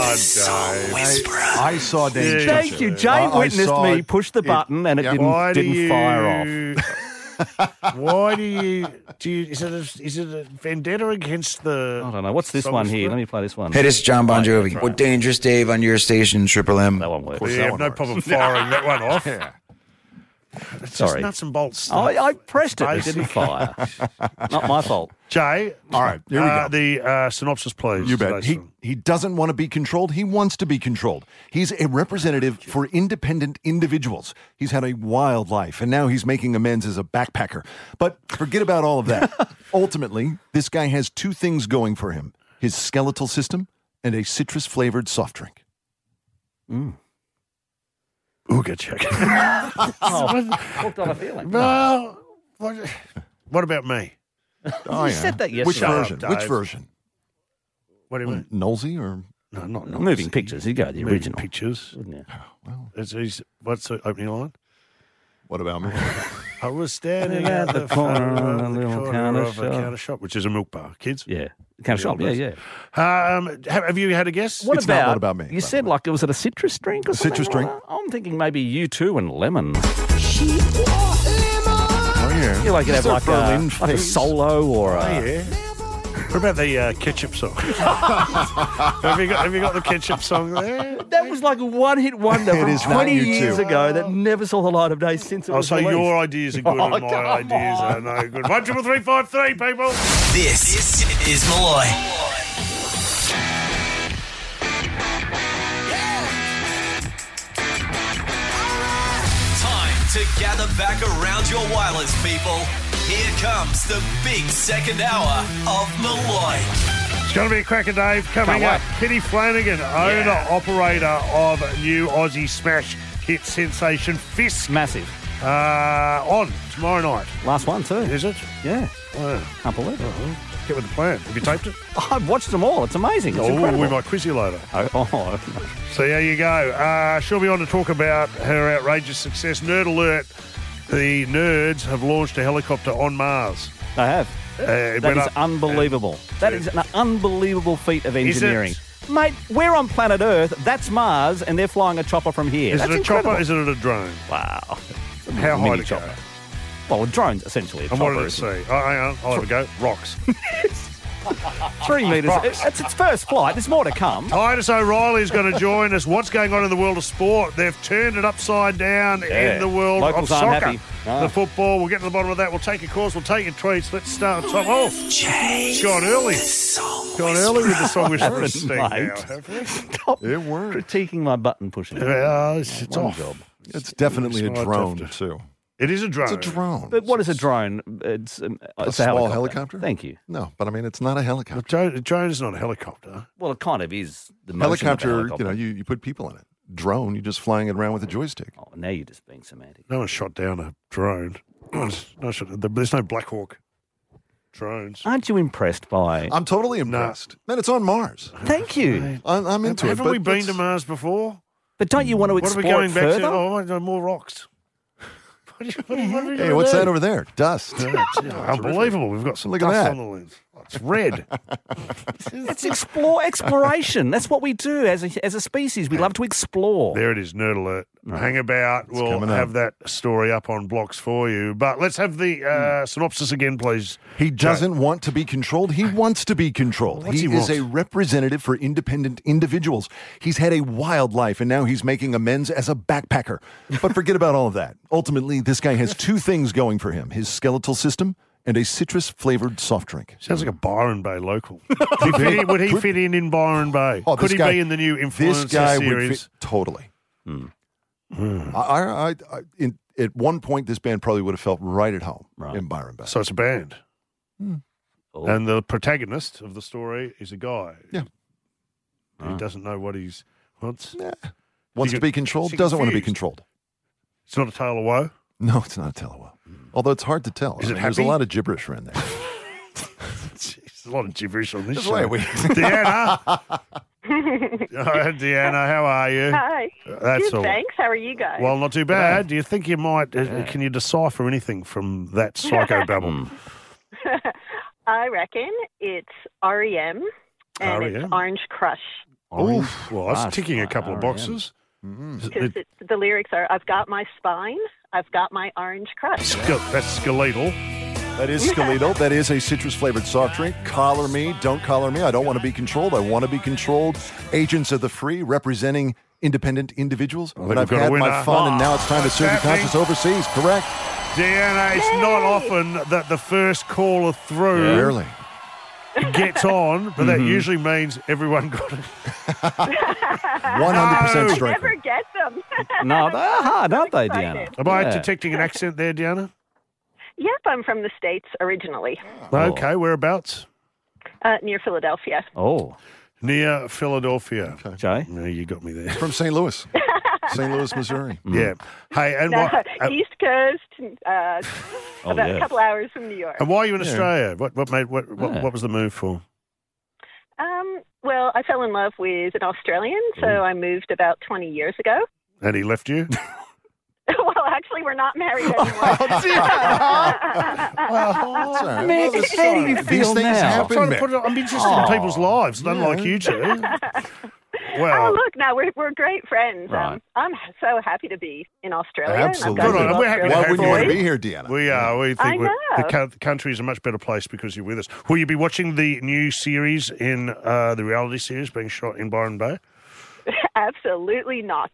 Oh, Dave. I, I saw Dane. Thank touch you. it. Jay I- I witnessed saw me it. push the It- button and it yeah. didn't, Why do didn't you- fire off. Why do you do? You, is it a, is it a vendetta against the? I don't know. What's this one here? Let me play this one. Hey, this is John Bon Jovi. With Dangerous Dave on your station, Triple M. That one works. We have no problem firing that one off. Yeah. It's Sorry. just nuts and bolts. I, Stuff. I pressed it. It Basic. didn't fire. Not my fault. Jay, All right, here we uh, go. the uh, synopsis, please. You bet. He, Jason. he doesn't want to be controlled. He wants to be controlled. He's a representative for independent individuals. He's had a wild life, and now he's making amends as a backpacker. But forget about all of that. Ultimately, this guy has two things going for him: his skeletal system and a citrus-flavored soft drink. Mm. Ooga check. Oh, hooked on a feeling. No. What, what about me? Oh, You said that Which yesterday. version? Shut up, Which Dave. version? What do you mean? Nosy or? No, not not Moving pictures. You go, the Moving original. pictures. Wouldn't you? Well, It's, he's, what's the opening line? what about me? I was standing At at the the corner front of a of the little corner counter of a shop. counter shop, which is a milk bar. Kids? Yeah. Kind of shop. Yeah, yeah. Um, have, have you had a guess? What It's not about, what about me, You by said like, was it a citrus drink or A citrus something? drink? I'm thinking maybe you two and lemon. Oh, yeah. You like, you have Is there like a, Berlin like a phase? solo or a... Oh, yeah. What about the uh, ketchup song? have, you got, have you got the ketchup song there? That was like a one-hit wonder It from is not twenty you years two. ago that never saw the light of day since it Oh, was so released. your ideas are good Oh, and my come ideas are no good. One triple three five three, people. This is Malloy. Time to gather back around your wireless, people. Here comes the big second hour of Malloy. It's going to be a cracker, Dave. Coming Can't up, Kitty Flanagan, owner, Yeah. operator of new Aussie smash hit sensation Fisk. Massive. Uh, on tomorrow night. Last one too. Is it? Yeah. Wow. Can't believe it. Get with the plan. Have you taped it? I've watched them all. It's amazing. It's Oh, incredible. we might quiz you later. Oh, oh. So there you go. Uh, she'll be on to talk about her outrageous success. Nerd alert. The nerds have launched a helicopter on Mars. They have. Uh, it That went is up- unbelievable. That is an unbelievable feat of Is it? engineering. Mate, we're on planet Earth. That's Mars, and they're flying a chopper from here. Is That's it a incredible. chopper? Is it a drone? Wow. How high Mini to go? chopper. Well, a drone's essentially a And chopper. what did it isn't say? Oh, hang on. I'll have a go. Rocks. Three metres. Rocks. It's its first flight. There's more to come. Titus O'Reilly is going to join us. What's going on in the world of sport? They've turned it upside down Yeah. in the world Locals of aren't soccer. happy. No. The football. We'll get to the bottom of that. We'll take your calls. We'll take your tweets. Let's start. Top. Oh, it's gone early. Gone early with the song whisperer. Haven't, Steve mate. now, have we? Stop It worked. critiquing my button pushing. Uh, it's it's One off. job. It's definitely a It's not drone, tough to- too. It is a drone. It's a drone. But what is a drone? It's, um, A it's small a helicopter. helicopter? Thank you. No, but I mean, it's not a The helicopter. drone, the drone is not a helicopter. Well, it kind of is. The motion of a Helicopter, helicopter. you know, you, you put people in it. Drone, you're just flying it around with a joystick. Oh, now you're just being semantic. No one shot down a drone. No one's- no shot, there's no Black Hawk drones. Aren't you impressed by? I'm totally impressed. Man, it's on Mars. Thank you. I'm, I'm into Haven't it. we but been let's- to Mars before? But don't you want to What are explore we going it back further? to? Oh, no, more rocks. What are you- what are you- what are we Hey, gonna what's do? that over there? Dust. Unbelievable. We've got some Look at dust that. on the lens. Oh, it's red. It's explore exploration. That's what we do as a, as a species. We love to explore. There it is, Nerd Alert. Hang about. We'll coming up. have that story up on blocks for you. But let's have the uh, synopsis again, please. He doesn't want to be controlled. He wants to be controlled. What's He, he is want? a representative for independent individuals. He's had a wild life, and now he's making amends as a backpacker. But forget about all of that. Ultimately, this guy has two things going for him: his skeletal system and a citrus-flavored soft drink. Sounds like a Byron Bay local. Would he fit in, would he fit in in Byron Bay? Oh, Could this he guy- be in the new Influencer This guy would series? fit totally. Hmm. I, I, I, in, at one point, this band probably would have felt right at home in Byron Bay. So it's a band. Hmm. And the protagonist of the story is a guy. Yeah. He doesn't know what he's wants. Wants to be controlled, doesn't want to be controlled. It's not a tale of woe? No, it's not a tale of woe. Although it's hard to tell. Is I it mean, There's a happy? lot of gibberish around there. There's a lot of gibberish on this That's show. why we- Deanna. Hi, Deanna, how are you? Hi. That's Good, all. thanks. How are you guys? Well, not too bad. Do you think you might, uh, can you decipher anything from that psychobabble? I reckon it's R E M and R E M? it's Orange Crush. Oof. Well, that's Gosh, ticking a couple of R E M. boxes. Because it, the lyrics are, I've got my spine, I've got my orange crush. Ske- That's skeletal. That is skeletal. That is a citrus-flavored soft drink. Collar me, don't collar me. I don't want to be controlled. I want to be controlled. Agents of the free, representing independent individuals. think But I've we've got a had my winner. fun, and now it's time to What's serve you happening? conscious overseas. Correct. Deanna, it's not often that the first caller through Rarely. gets on, but that Mhm. usually means everyone got it. one hundred percent I straight. never get them. No, they're hard, aren't they, Deanna? Am I Yeah. detecting an accent there, Deanna? Yep, I'm from the States originally, Okay, whereabouts? uh, near Philadelphia. Oh. Near Philadelphia. Jay? No, you got me there. From Saint Louis. Saint Louis, Missouri. Yeah. Hey, and No, what, uh, East Coast, uh, Oh, about yeah. a couple hours from New York. and why are you in Yeah. Australia? What what made what what, Yeah. what was the move for? Um, well, I fell in love with an Australian, so I moved about twenty years ago. And he left you? Well, actually, we're not married anymore. That's all right. Mick, Well, this- how do you These feel things now? happen, Trying to Mick. put it, I'm interested in people's lives, unlike you two. Well, Oh, look, now we're, we're great friends. Um, Right. I'm so happy to be in Australia. Absolutely. And I've Good got on two you. We're happy to Why have wouldn't you you. want to be here, Deanna? We are. We I think we're, the, know. co- the country is a much better place because you're with us. Will you be watching the new series in uh, the reality series being shot in Byron Bay? Absolutely not.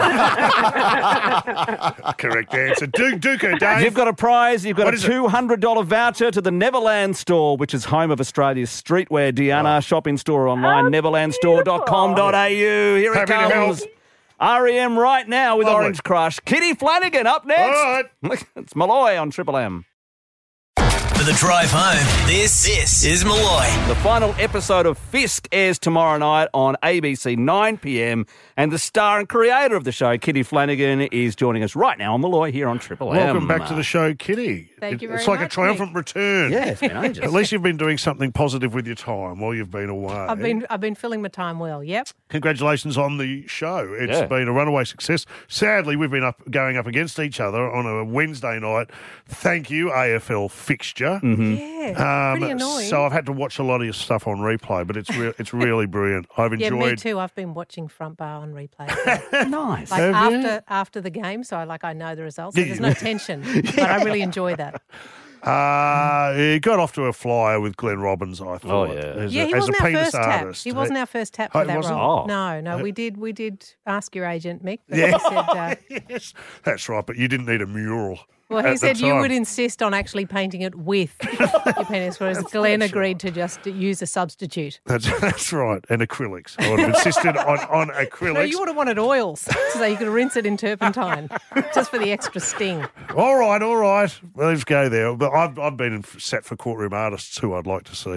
Correct answer. Duke Duker, Dave. You've got a prize. You've got What a is it? two hundred dollars voucher to the Neverland store, which is home of Australia's streetwear. Deanna, shop in store online, neverland store dot com dot a u. Here Happy to it help. comes. R E M right now with Lovely. Orange Crush. Kitty Flanagan up next. All right. It's Malloy on Triple M. For the drive home, this, this is Malloy. The final episode of Fisk airs tomorrow night on A B C, nine p.m. And the star and creator of the show, Kitty Flanagan, is joining us right now on Malloy here on Triple M. Welcome back to the show, Kitty. Thank you It's very like a much, triumphant return. Yeah, it's been ages. At least you've been doing something positive with your time while you've been away. I've been I've been filling my time well. Yep. Congratulations on the show. It's Yeah. been a runaway success. Sadly, we've been up going up against each other on a Wednesday night. Thank you, A F L fixture. Yeah. Um, pretty annoying. so I've had to watch a lot of your stuff on replay, but it's re- it's really brilliant. I've Yeah, me enjoyed. too. I've been watching Front Bar on replay. Nice. Like Have you? after after the game, so I like I know the results. So Yeah, there's you- no tension, but I really enjoy that. Uh, he got off to a flyer with Glenn Robbins, I thought. Oh, yeah. As Yeah, a, he as wasn't a our penis first tap. artist. He wasn't our first tap Oh, for he that wasn't? role. Oh. No, no, we did we did ask your agent, Mick. But Yeah. he said, uh, Yes, that's right, but you didn't need a mural. well, he at the said you time. would insist on actually painting it with your penis, whereas Glenn agreed to just use a substitute. That's, that's right, and acrylics. I would have insisted on, on acrylics. No, you would have wanted oils so you could rinse it in turpentine just for the extra sting. All right, all right. Well, let's go there. But I've, I've been in, sat for courtroom artists who I'd like to see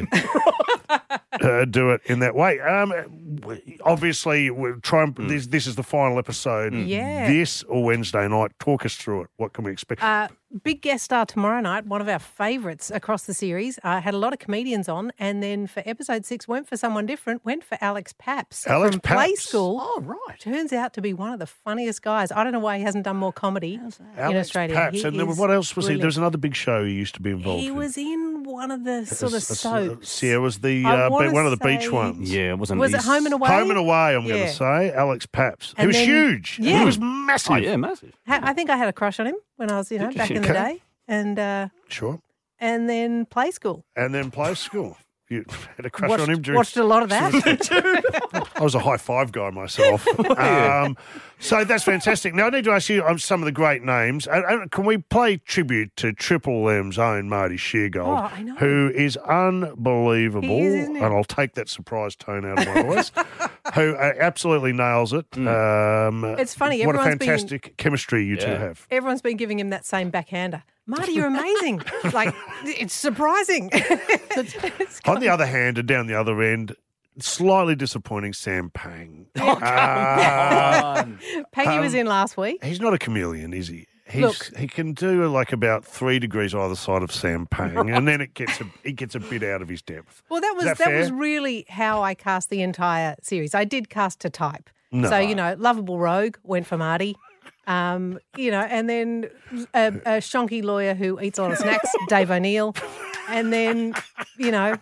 uh, do it in that way. Um, obviously, we're trying, this, this is the final episode. Yeah. This or Wednesday night. Talk us through it. What can we expect? Uh, big guest star tomorrow night, one of our favourites across the series. I uh, had a lot of comedians on, and then for episode six, went for someone different, went for Alex Paps Alex from Play Paps. School. Oh, right. Turns out to be one of the funniest guys. I don't know why he hasn't done more comedy in Alex Australia. Paps. He And there, is what else was he? brilliant. There was another big show he used to be involved He in. was in one of the sort of S- s- soaps. Yeah, it was the I uh, wanna one of the beach say- ones. Yeah, it wasn't Was it East- Home and Away? Home and Away, I'm going Yeah. to say. Alex Paps. he And was then- huge. yeah. He was massive. Oh, yeah, massive. Ha- I think I had a crush on him when I was, you know, back in the Okay. day. And uh, Sure. and then Play School. And then Play School. You had a crush Watched, on him during... watched a lot of that. I was a high five guy myself. um, so that's fantastic. Now, I need to ask you um, some of the great names. And, and can we play tribute to Triple M's own Marty Sheargold, Oh, I know. who is unbelievable, He is, isn't he? and I'll take that surprise tone out of my voice, who uh, absolutely nails it. Um, It's funny, What a everyone's been- fantastic chemistry you two have. Everyone's been giving him that same backhander. Marty, you're amazing. Like, it's surprising. On the other hand, and down the other end, slightly disappointing Sam Pang. Oh, come Uh, on. Peggy was um, in last week. He's not a chameleon, is he? He's, Look. he can do like about three degrees either side of Sam Pang, Right. and then it gets a, he gets a bit out of his depth. Well, that was Is that, that was fair? really how I cast the entire series. I did cast to type. No. So, you know, lovable rogue went for Marty. Um, you know, and then a, a shonky lawyer who eats a lot of snacks, Dave O'Neill. And then, you know,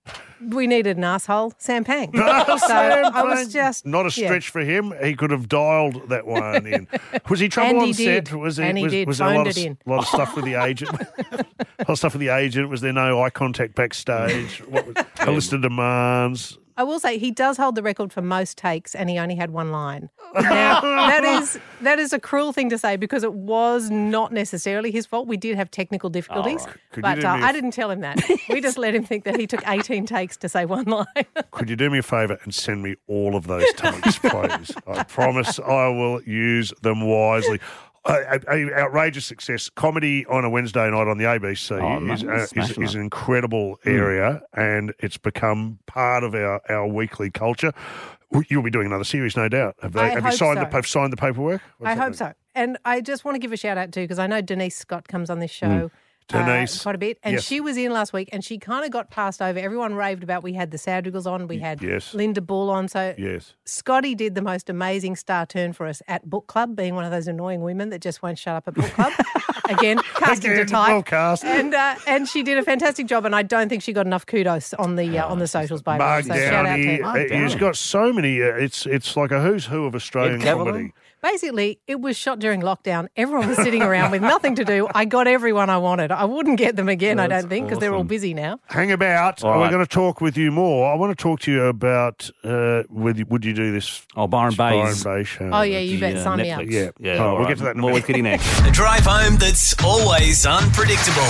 we needed an asshole, Sam Pang. so Sam I was Pang. just Not a yeah. stretch for him. He could have dialed that one in. Was he trouble And on he set? did. Was And he was, did. was there a Phoned lot of, it in. lot of stuff with the agent? a lot of stuff with the agent. Was there no eye contact backstage? What was, a list of demands. I will say he does hold the record for most takes, and he only had one line. Now that is that is a cruel thing to say because it was not necessarily his fault. We did have technical difficulties, right. Could you but do uh, me a- I didn't tell him that. We just let him think that he took eighteen takes to say one line. Could you do me a favour and send me all of those takes, please? I promise I will use them wisely. Uh, a, a outrageous success. Comedy on a Wednesday night on the A B C Oh, mate, is, uh, is, smashing is it. an incredible area, and it's become part of our, our weekly culture. You'll be doing another series, no doubt. Have, they, I have you hope signed so. the have signed the paperwork? What's I hope happening? so. And I just want to give a shout out too because I know Denise Scott comes on this show. uh, Denise. quite a bit. And Yes. she was in last week and she kind of got passed over. Everyone raved about we had the Sadrigals on, we had yes. Linda Bull on. So Yes. Scotty did the most amazing star turn for us at book club, being one of those annoying women that just won't shut up at book club. Again, casting Again, to type. well cast. And uh, and she did a fantastic job, and I don't think she got enough kudos on the uh, on the socials by Mark so shout out to Downey, her. uh, he's got so many. Uh, it's it's like a who's who of Australian comedy. Basically, it was shot during lockdown. Everyone was sitting around with nothing to do. I got everyone I wanted. I wouldn't get them again, I That's don't think, because they're all awesome. busy now. Hang about. All We're right. going to talk with you more. I want to talk to you about uh, would you, would you do this? Oh, Byron Bay's. Byron Bay show. Oh, yeah, you bet. Yeah, Sign me up. Netflix. Yeah. Yeah, Oh, all we'll right. get to that in a More minute. with Kitty next. A drive home that's always unpredictable.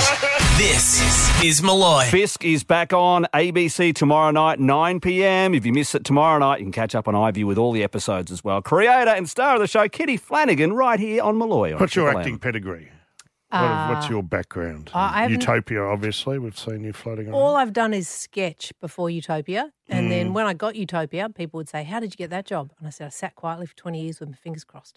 This is Malloy. Fisk is back on A B C tomorrow night, nine p.m. If you miss it tomorrow night, you can catch up on iView with all the episodes as well. Creator and star of the show, Kitty Flanagan, right here on Malloy. on What's your Triple M. acting pedigree? What, Uh, what's your background? uh, I haven't- Utopia, obviously. We've seen you floating around. All I've done is sketch before Utopia. And Mm. then when I got Utopia, people would say, how did you get that job? And I said, I sat quietly for twenty years with my fingers crossed.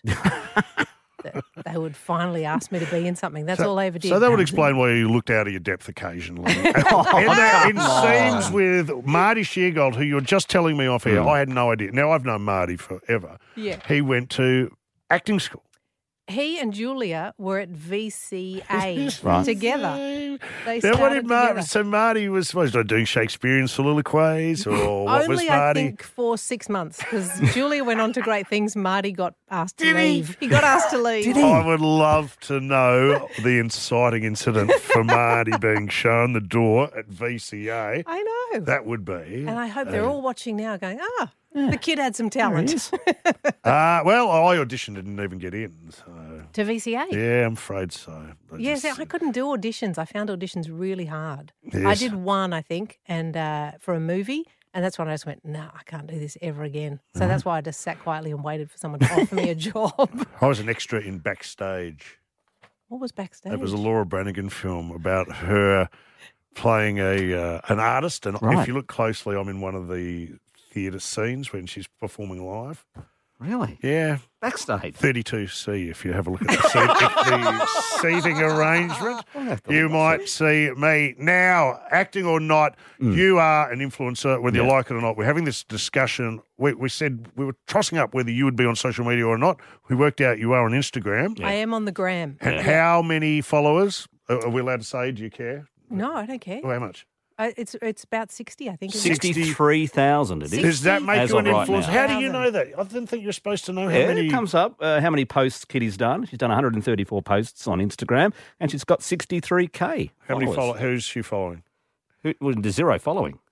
That they would finally ask me to be in something. That's so, all I ever did. So that would explain why you looked out of your depth occasionally. Oh, and that, in come on. scenes with Marty Sheargold, who you're just telling me off here, Mm. I had no idea. Now, I've known Marty forever. Yeah. He went to acting school. He and Julia were at V C A Right. together. They Now, what started did Marty, together. so Marty was, was he doing Shakespearean soliloquies, or what was Only, I Marty? think, for six months because Julia went on to great things. Marty got asked to Did he? leave. He? got asked to leave. I would love to know the inciting incident for Marty being shown the door at V C A. I know. That would be. And I hope they're all watching now going, ah, the kid had some talent. Uh, well, I auditioned and didn't even get in. So. To V C A? Yeah, I'm afraid so. I Yes, just- I couldn't do auditions. I found auditions really hard. I Yes. did one, I think, and uh, for a movie, and that's when I just went, no, I can't do this ever again. So Uh-huh. that's why I just sat quietly and waited for someone to offer me a job. I was an extra in Backstage. What was backstage? It was a Laura Branigan film about her playing a uh, an artist. And Right. if you look closely, I'm in one of the theatre scenes when she's performing live. Really? Yeah. Backstage. thirty-two C, if you have a look at the, seat, the seating arrangement, you might see me. Now, acting or not, you are an influencer, whether you Yeah. like it or not. We're having this discussion. We, we said we were tossing up whether you would be on social media or not. We worked out you are on Instagram. I am on the gram. And how many followers? Are are we allowed to say? Do you care? No, I don't care. Oh, how much? Uh, it's it's about sixty, I think. isn't it? sixty-three thousand it is. Does that make As you of an right influencer? now. How do you know that? I didn't think you're supposed to know how Yeah, many. it comes up uh, how many posts Kitty's done. She's done one hundred thirty-four posts on Instagram, and she's got sixty-three K. How many followers. follow? Who's she following? Who, well, there's zero following.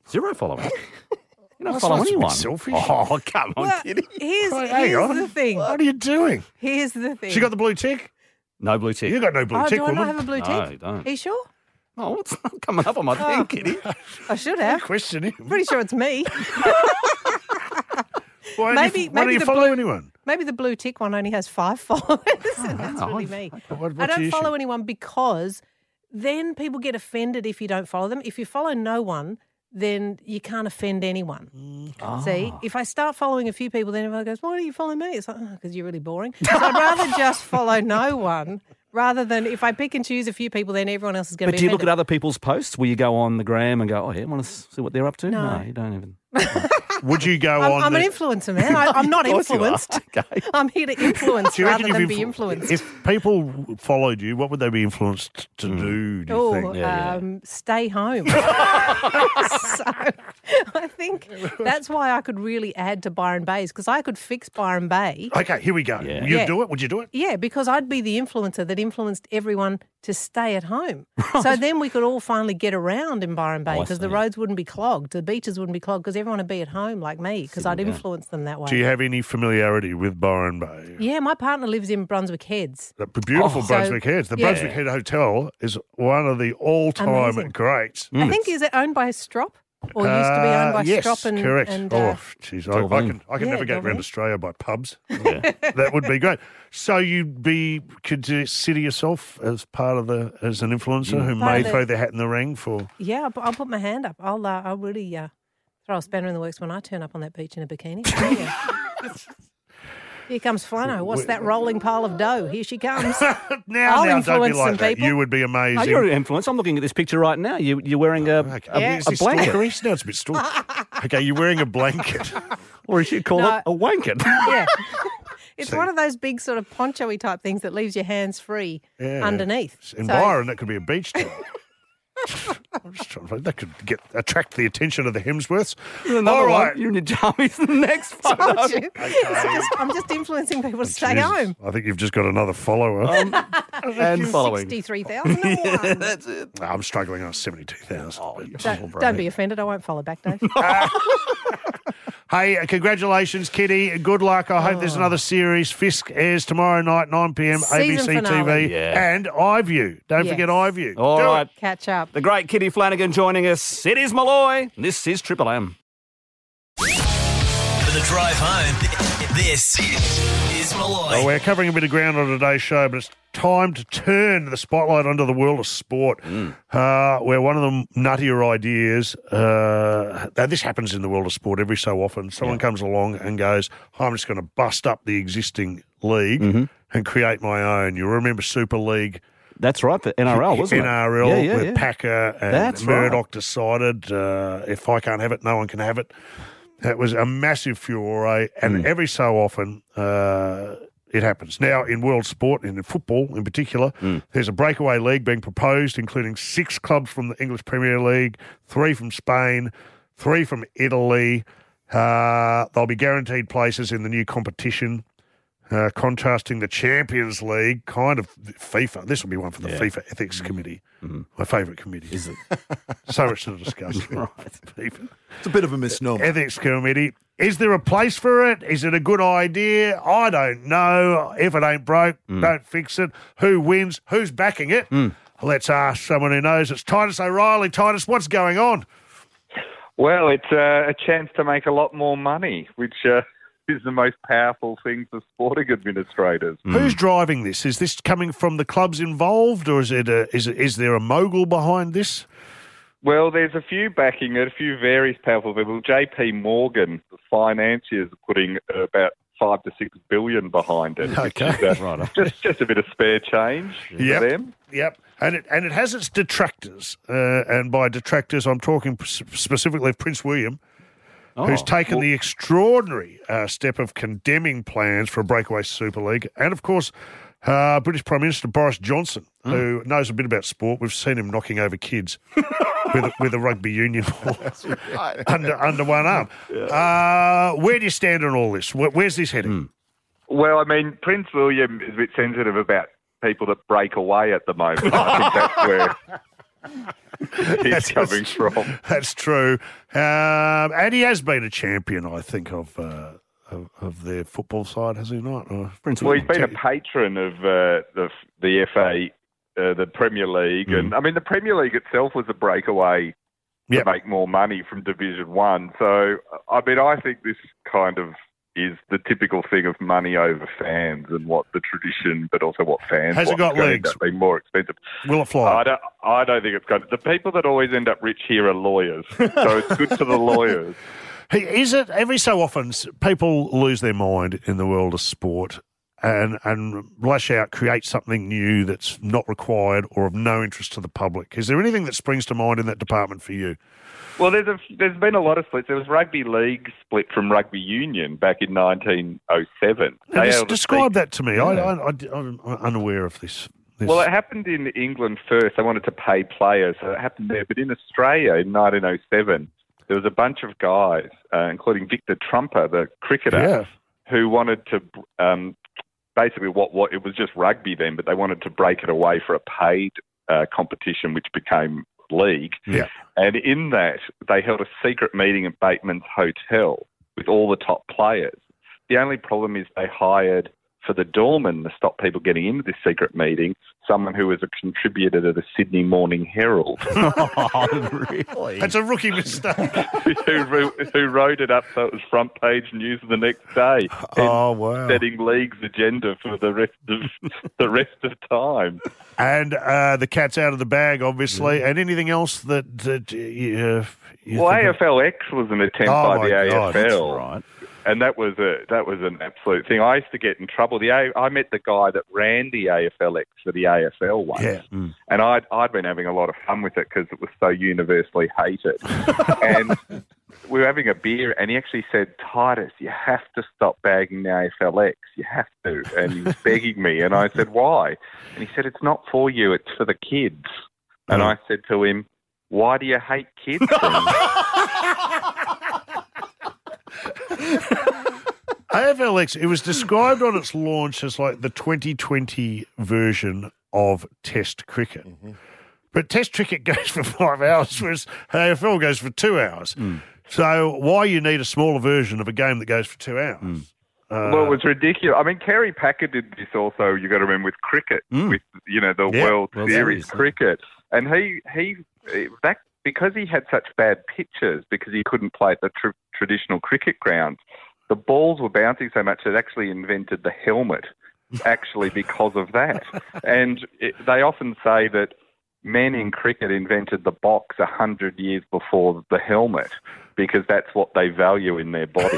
Zero following. You don't That's follow not anyone. selfish. Oh, come on, Well, Kitty. here's, Hey, hang here's on. the thing. What are you doing? Here's the thing. She got the blue tick? No blue tick. You got no blue oh, tick, do I woman. not have a blue tick? No, you don't. Are you sure? Oh, it's not coming up on my thing, Kitty. I should have. Question him. Pretty sure it's me. Why maybe do you, why maybe do you the follow blue, anyone? Maybe the blue tick one only has five followers. and that's wow. really me. What, I what's the don't issue? follow anyone because then people get offended if you don't follow them. If you follow no one, then you can't offend anyone. Mm. See, Ah. if I start following a few people, then everyone goes, "Why do you follow me?" It's like, because you're really boring. So I'd rather just follow no one rather than if I pick and choose a few people, then everyone else is going to But be do you look at offended. other people's posts? Will you go on the gram and go, oh, yeah, want to see what they're up to? No. you don't even. Would you go I'm, on I'm the... an influencer, man. I, I'm not Of course you are. influenced. Okay. I'm here to influence Do you reckon rather than if be influ- influenced. If people followed you, what would they be influenced to do, do you Oh, think? um, stay home. so I think that's why I could really add to Byron Bay's because I could fix Byron Bay. Okay, here we go. Yeah. Will you Yeah. do it? Would you do it? Yeah, because I'd be the influencer that influenced everyone to stay at home. So then we could all finally get around in Byron Bay Oh, I because the see. roads wouldn't be clogged, the beaches wouldn't be clogged because everyone would be at home like me because I'd down. influence them that way. Do you have any familiarity with Byron Bay? Yeah, my partner lives in Brunswick Heads. The beautiful Oh. Brunswick So- Heads. The yeah. Brunswick Head Hotel is one of the all-time Amazing. greats. I think, is it owned by Strop? Or used to be owned by Uh, yes, Strop and... correct. and uh, oh, jeez, I, I Delvine. can I can Yeah, never get around Delvine. Australia by pubs. Yeah. That would be great. So you'd be consider yourself as part of the as an influencer who Part may of the- throw their hat in the ring for. yeah, I'll, pu- I'll put my hand up. I'll, uh, I'll really uh, throw a spanner in the works when I turn up on that beach in a bikini. Yeah. Here comes Flano. What's that rolling pile of dough? Here she comes. now, I'll now, don't be influence like some that. people. You would be amazing. Oh, you're an influence. I'm looking at this picture right now. You, you're wearing a, Okay. a, Yeah. Is a this blanket. stalkery? No, it's a bit stalk. Okay, you're wearing a blanket. Or you should call No. it a wanket. Yeah. It's So- one of those big sort of poncho-y type things that leaves your hands free Yeah. underneath. In So- Byron, that could be a beach towel. I'm just trying to think. That could get attract the attention of the Hemsworths. Another All right. one. You're in your jammies in the next photo. Told you. It's just, I'm just influencing people to stay Jesus, home. I think you've just got another follower. Um, and following. sixty-three thousand. Yeah, that's it. I'm struggling on seventy-two thousand. Oh, you're Don't, don't be offended. I won't follow back, Dave. Hey, uh, congratulations, Kitty. Good luck. I hope there's another series. Fisk airs tomorrow night, nine p.m, A B Season C finale. T V. Yeah. And iView. Don't Yes. forget iView. All Do it. right. Catch up. The great Kitty Flanagan joining us. It is Malloy. This is Triple M. For the drive home, this is Malloy. Well, we're covering a bit of ground on today's show, but it's time to turn the spotlight onto the world of sport, uh, where one of the nuttier ideas, uh, now this happens in the world of sport every so often, someone comes along and goes, I'm just going to bust up the existing league and create my own. You remember Super League? That's right, for N R L, wasn't it? N R L Yeah, yeah, with yeah. Packer and That's right. Murdoch decided uh, if I can't have it, no one can have it. It was a massive furore, and Mm. every so often uh, it happens. Now, in world sport, and in football in particular, Mm. there's a breakaway league being proposed, including six clubs from the English Premier League, three from Spain, three from Italy. Uh, they'll be guaranteed places in the new competition. Uh, contrasting the Champions League, kind of FIFA. This will be one for the Yeah. FIFA Ethics Committee, Mhm. my favourite committee. Is it? So much to discuss. Right. FIFA. It's a bit of a misnomer. Ethics Committee. Is there a place for it? Is it a good idea? I don't know. If it ain't broke, don't fix it. Who wins? Who's backing it? Let's ask someone who knows. It's Titus O'Reilly. Titus, what's going on? Well, it's uh, a chance to make a lot more money, which uh, is the most powerful thing for sporting administrators. Who's driving this? Is this coming from the clubs involved, or is it a, is it, is there a mogul behind this? Well, there's a few backing it, a few various powerful people. J P Morgan, the financiers, are putting about five to six billion behind it. Okay. Which is, uh, just just a bit of spare change Yep. for them. Yep, and it and it has its detractors, uh, and by detractors, I'm talking p- specifically of Prince William, who's Oh, taken well- the extraordinary uh, step of condemning plans for a breakaway Super League, and of course, uh, British Prime Minister Boris Johnson, who knows a bit about sport. We've seen him knocking over kids with a, with a rugby union ball under under one arm. Uh, where do you stand on all this? Where, where's this heading? Well, I mean, Prince William is a bit sensitive about people that break away at the moment. I think that's where he's That's- coming from. That's true. Um, and he has been a champion, I think, of uh, of, of their football side, has he not? Or Prince Well, he's been a William. patron of uh, the the F A, uh, the Premier League, Mm. and I mean the Premier League itself was a breakaway Yep. to make more money from Division One. So, I mean, I think this kind of is the typical thing of money over fans and what the tradition, but also what fans Has it want. got It's gonna legs? end up being more expensive. Will it fly? I don't. I don't think it's going to. The people that always end up rich here are lawyers, so it's good for the lawyers. Hey, Is it every so often s- people lose their mind in the world of sport and and lash out, create something new that's not required or of no interest to the public? Is there anything that springs to mind in that department for you? Well, there's a, there's been a lot of splits. There was rugby league split from rugby union back in nineteen oh seven. Now, They just held a describe seat- that to me. I, I, I, I'm unaware of this. this. Well, it happened in England first. They wanted to pay players, so it happened there. But in Australia in nineteen oh seven, there was a bunch of guys, uh, including Victor Trumper, the cricketer, Yeah. who wanted to um, basically what what it was just rugby then, but they wanted to break it away for a paid uh, competition, which became league. Yeah. And in that, they held a secret meeting at Bateman's Hotel with all the top players. The only problem is they hired, for the doorman, to stop people getting into this secret meeting, someone who was a contributor to the Sydney Morning Herald. Oh, really? That's a rookie mistake. who, who wrote it up so it was front page news the next day. Oh, wow. Setting league's agenda for the rest of the rest of time. And uh, the cat's out of the bag, obviously. And anything else that, that you, you Well, think A of- F L X was an attempt Oh, by my the God, A F L. that's right. And that was a that was an absolute thing. I used to get in trouble. The A, I met the guy that ran the A F L X for the A F L once, Yeah. and I'd I'd been having a lot of fun with it because it was so universally hated. And we were having a beer, and he actually said, "Titus, you have to stop bagging the A F L X. You have to." And he was begging me, and I said, "Why?" And he said, "It's not for you. It's for the kids." And I said to him, "Why do you hate kids?" then?" A F L X, it was described on its launch as like the twenty twenty version of Test cricket. But Test cricket goes for five hours, whereas A F L goes for two hours. So why you need a smaller version of a game that goes for two hours? Uh, Well, it was ridiculous. I mean, Kerry Packer did this also, you got to remember, with cricket, with, you know, the Yeah, World World Series Series, yeah. cricket. And he, he that, because he had such bad pitches, because he couldn't play at the tr- traditional cricket grounds, the balls were bouncing so much it actually invented the helmet, actually because of that. And it, they often say that men in cricket invented the box a hundred years before the helmet, because that's what they value in their body.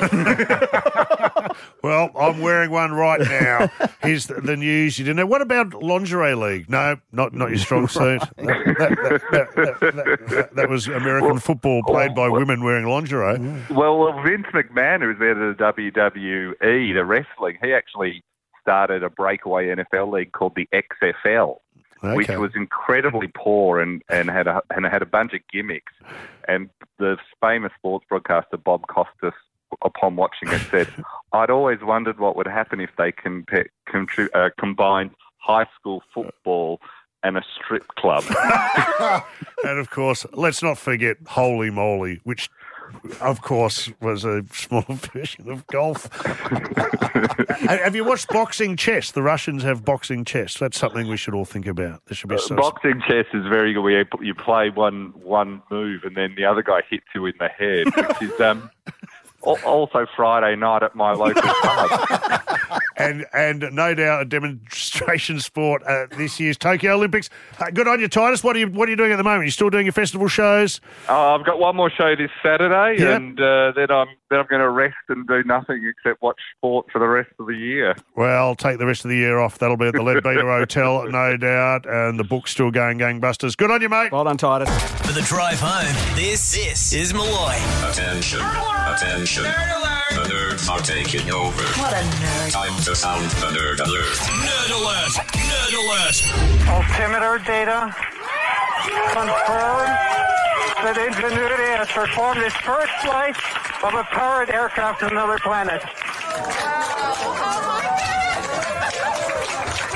Well, I'm wearing one right now. Here's the, the news you didn't know. What about lingerie league? No, not not your strong suit. That, that, that, that, that, that, that was American football played by women wearing lingerie. Well, Vince McMahon, who was there to the W W E, the wrestling, he actually started a breakaway N F L league called the X F L, which Okay. was incredibly poor and, and had a and had a bunch of gimmicks. And the famous sports broadcaster Bob Costas, upon watching it, said, "I'd always wondered what would happen if they compa- contri- uh, combined high school football and a strip club." And of course, let's not forget Holy Moly, which of course was a small version of golf. Have you watched boxing chess? The Russians have boxing chess. That's something we should all think about. There should be so Boxing chess is very good. Where you, you play one one move and then the other guy hits you in the head, which is um, al- also Friday night at my local pub. and and no doubt a demonstration sport at this year's Tokyo Olympics. Uh, good on you, Titus. What are you What are you doing at the moment? You still doing your festival shows? Uh, I've got one more show this Saturday, Yep. and uh, then I'm then I'm going to rest and do nothing except watch sport for the rest of the year. Well, take the rest of the year off. That'll be at the Leadbeater Hotel, no doubt. And the book's still going gangbusters. Good on you, mate. Well done, Titus. For the drive home, this this is Malloy. Attention, attention. Nerd alert. The nerds are taking over. What a nerd. Time to sound the nerd alert. Nerd alert! Nerd alert! Altimeter data confirm that Ingenuity has performed its first flight of a powered aircraft to another planet.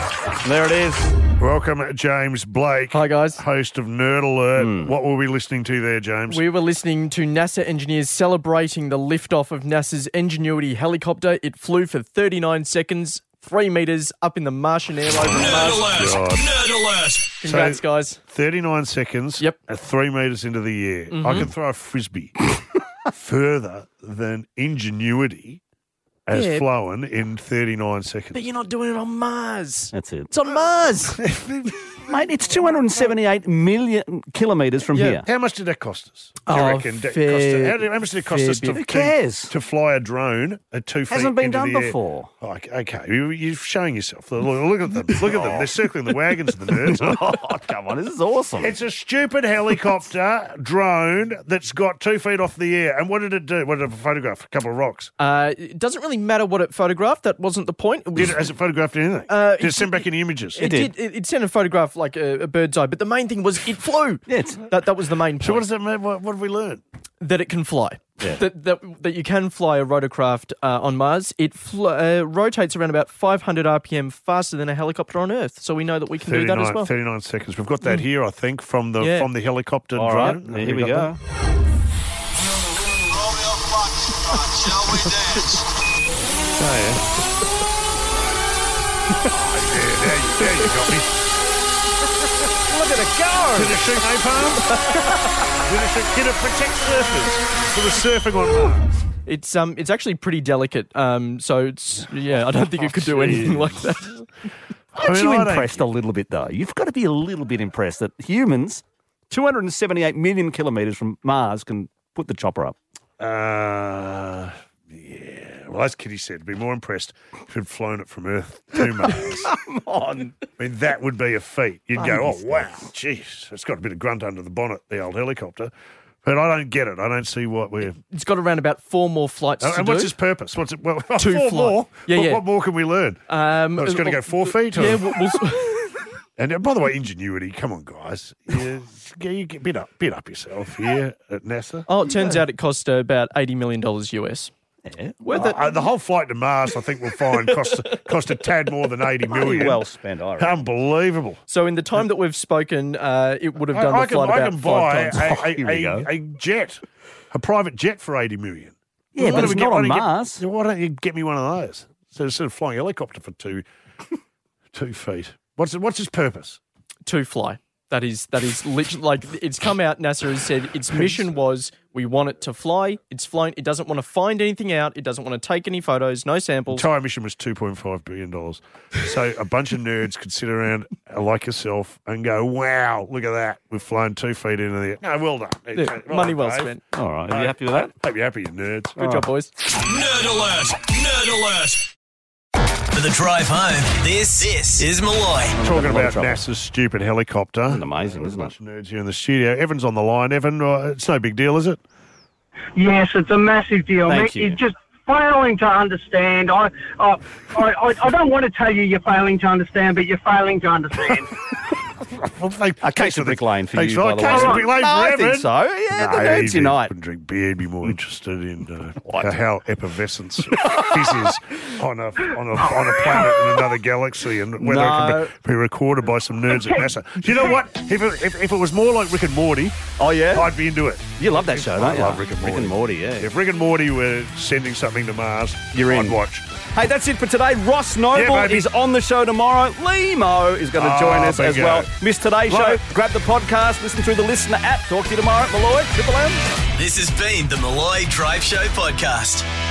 There it is. Welcome, James Blake. Hi, guys. Host of Nerd Alert. Hmm. What were we listening to there, James? We were listening to NASA engineers celebrating the liftoff of NASA's Ingenuity helicopter. It flew for thirty-nine seconds, three metres up in the Martian air over Mars. God. Nerd alert! Congrats, So, guys. thirty-nine seconds Yep. at three metres into the air. Mhm. I can throw a frisbee further than Ingenuity has Yeah. flown in thirty-nine seconds. But you're not doing it on Mars. That's it. It's on Mars. Mate, it's two hundred seventy-eight million kilometres from Yeah. here. How much did that cost us? Do you Oh, reckon? That fair- cost us- how, did- how much did it cost fair us to, bit. Who to- cares? to fly a drone at two feet Hasn't been into done the air? before. Like, okay, you, you're showing yourself. Look, look at them. Look at them. They're circling the wagons, the nerds. Oh, come on, this is awesome. It's a stupid helicopter drone that's got two feet off the air. And what did it do? What did it photograph? A couple of rocks. Uh, it doesn't really matter what it photographed. That wasn't the point. It was, Did it, has it photographed anything? Uh, did it send back any images? It, did. It, it sent a photograph like a, a bird's eye, but the main thing was it flew. Yes. That that was the main point. So what does that mean? What, what have we learned? That it can fly. Yeah. That, that that you can fly a rotorcraft uh, on Mars. It fl- uh, rotates around about five hundred R P M faster than a helicopter on Earth. So we know that we can do that as well. thirty-nine seconds. We've got that Mm. here, I think, from the Yeah. from the helicopter All right, drone. here we got go. that? Oh, yeah, there you, there you got me. Look at it go! Did it shoot napalm? Did it shoot? Did it protect surfers who were surfing on Mars? It's um, it's actually pretty delicate. Um, so it's yeah, I don't think it could do anything like that. Aren't mean, you I don't- impressed a little bit, though? You've got to be a little bit impressed that humans, two hundred seventy-eight million kilometres from Mars, can put the chopper up. Uh, yeah. Well, as Kitty said, be more impressed if you'd flown it from Earth to Mars. Come on. I mean, that would be a feat. You'd Baby go, oh, steps. wow, jeez, it's got a bit of grunt under the bonnet, the old helicopter. But I don't get it. I don't see what we're... It's got around about four more flights And, to and do. what's its purpose? What's it? Well, Two four flight. more? Yeah, what, yeah. what more can we learn? Um, Oh, it's got to go four feet? Or? Yeah, we'll, we'll, And uh, by the way, Ingenuity, come on, guys. Yeah, yeah, you get bit up, bit up yourself here at NASA. oh, it turns out it cost uh, about eighty million dollars U S. Yeah. Worth it. Uh, the whole flight to Mars, I think we'll find, cost, cost a tad more than eighty million. Well spent, I reckon. Unbelievable. So in the time that we've spoken, uh, it would have done I, I the can, flight I about can five buy times. a, Here we a, go. a, a jet, a private jet for eighty million. Yeah, Why but don't it's we not get- why on don't you get- Mars. why don't you get me one of those? So instead of flying a helicopter for two, two feet. What's it, what's its purpose? To fly. That is that is literally like it's come out. NASA has said its mission was we want it to fly. It's flown. It doesn't want to find anything out. It doesn't want to take any photos. No samples. Entire mission was two point five billion dollars. So a bunch of nerds could sit around uh, like yourself and go, "Wow, look at that! We've flown two feet into the air." No, well done. Yeah, money well Dave. spent. All right, are you happy with that? Hope you're happy, you nerds. Good job, boys. Nerd alert! Nerd alert! For the drive home, this this is Malloy. Talking a lot of about trouble. NASA's stupid helicopter. It's amazing, There's isn't a it? bunch of nerds here in the studio. Evan's on the line. Evan, uh, it's no big deal, is it? Yes, it's a massive deal, Thank mate. you. You're just failing to understand. I, I, I, I don't want to tell you you're failing to understand, but you're failing to understand. Well, thank, A case of Brick Lane for thanks, you, by right. the Case way. of Brick Lane No, for I Evan. think so. Yeah, the No, Nerds he'd Unite. Wouldn't drink beer. He'd be more interested in uh, how effervescence fizzes on a on a on a planet in another galaxy, and whether No. it can be, be recorded by some nerds at NASA. Do you know what? If it, if, if it was more like Rick and Morty, Oh, yeah? I'd be into it. You love that show, I don't you? love Rick and Morty. Rick and Morty, yeah. If Rick and Morty were sending something to Mars, You're I'd in. watch. Hey, that's it for today. Ross Noble Yeah, baby. is on the show tomorrow. Limo is going to Oh, join us as bingo. well. Miss today's Love show. it. Grab the podcast. Listen through the Listener app. Talk to you tomorrow. Malloy, Triple M. This has been the Malloy Drive Show podcast.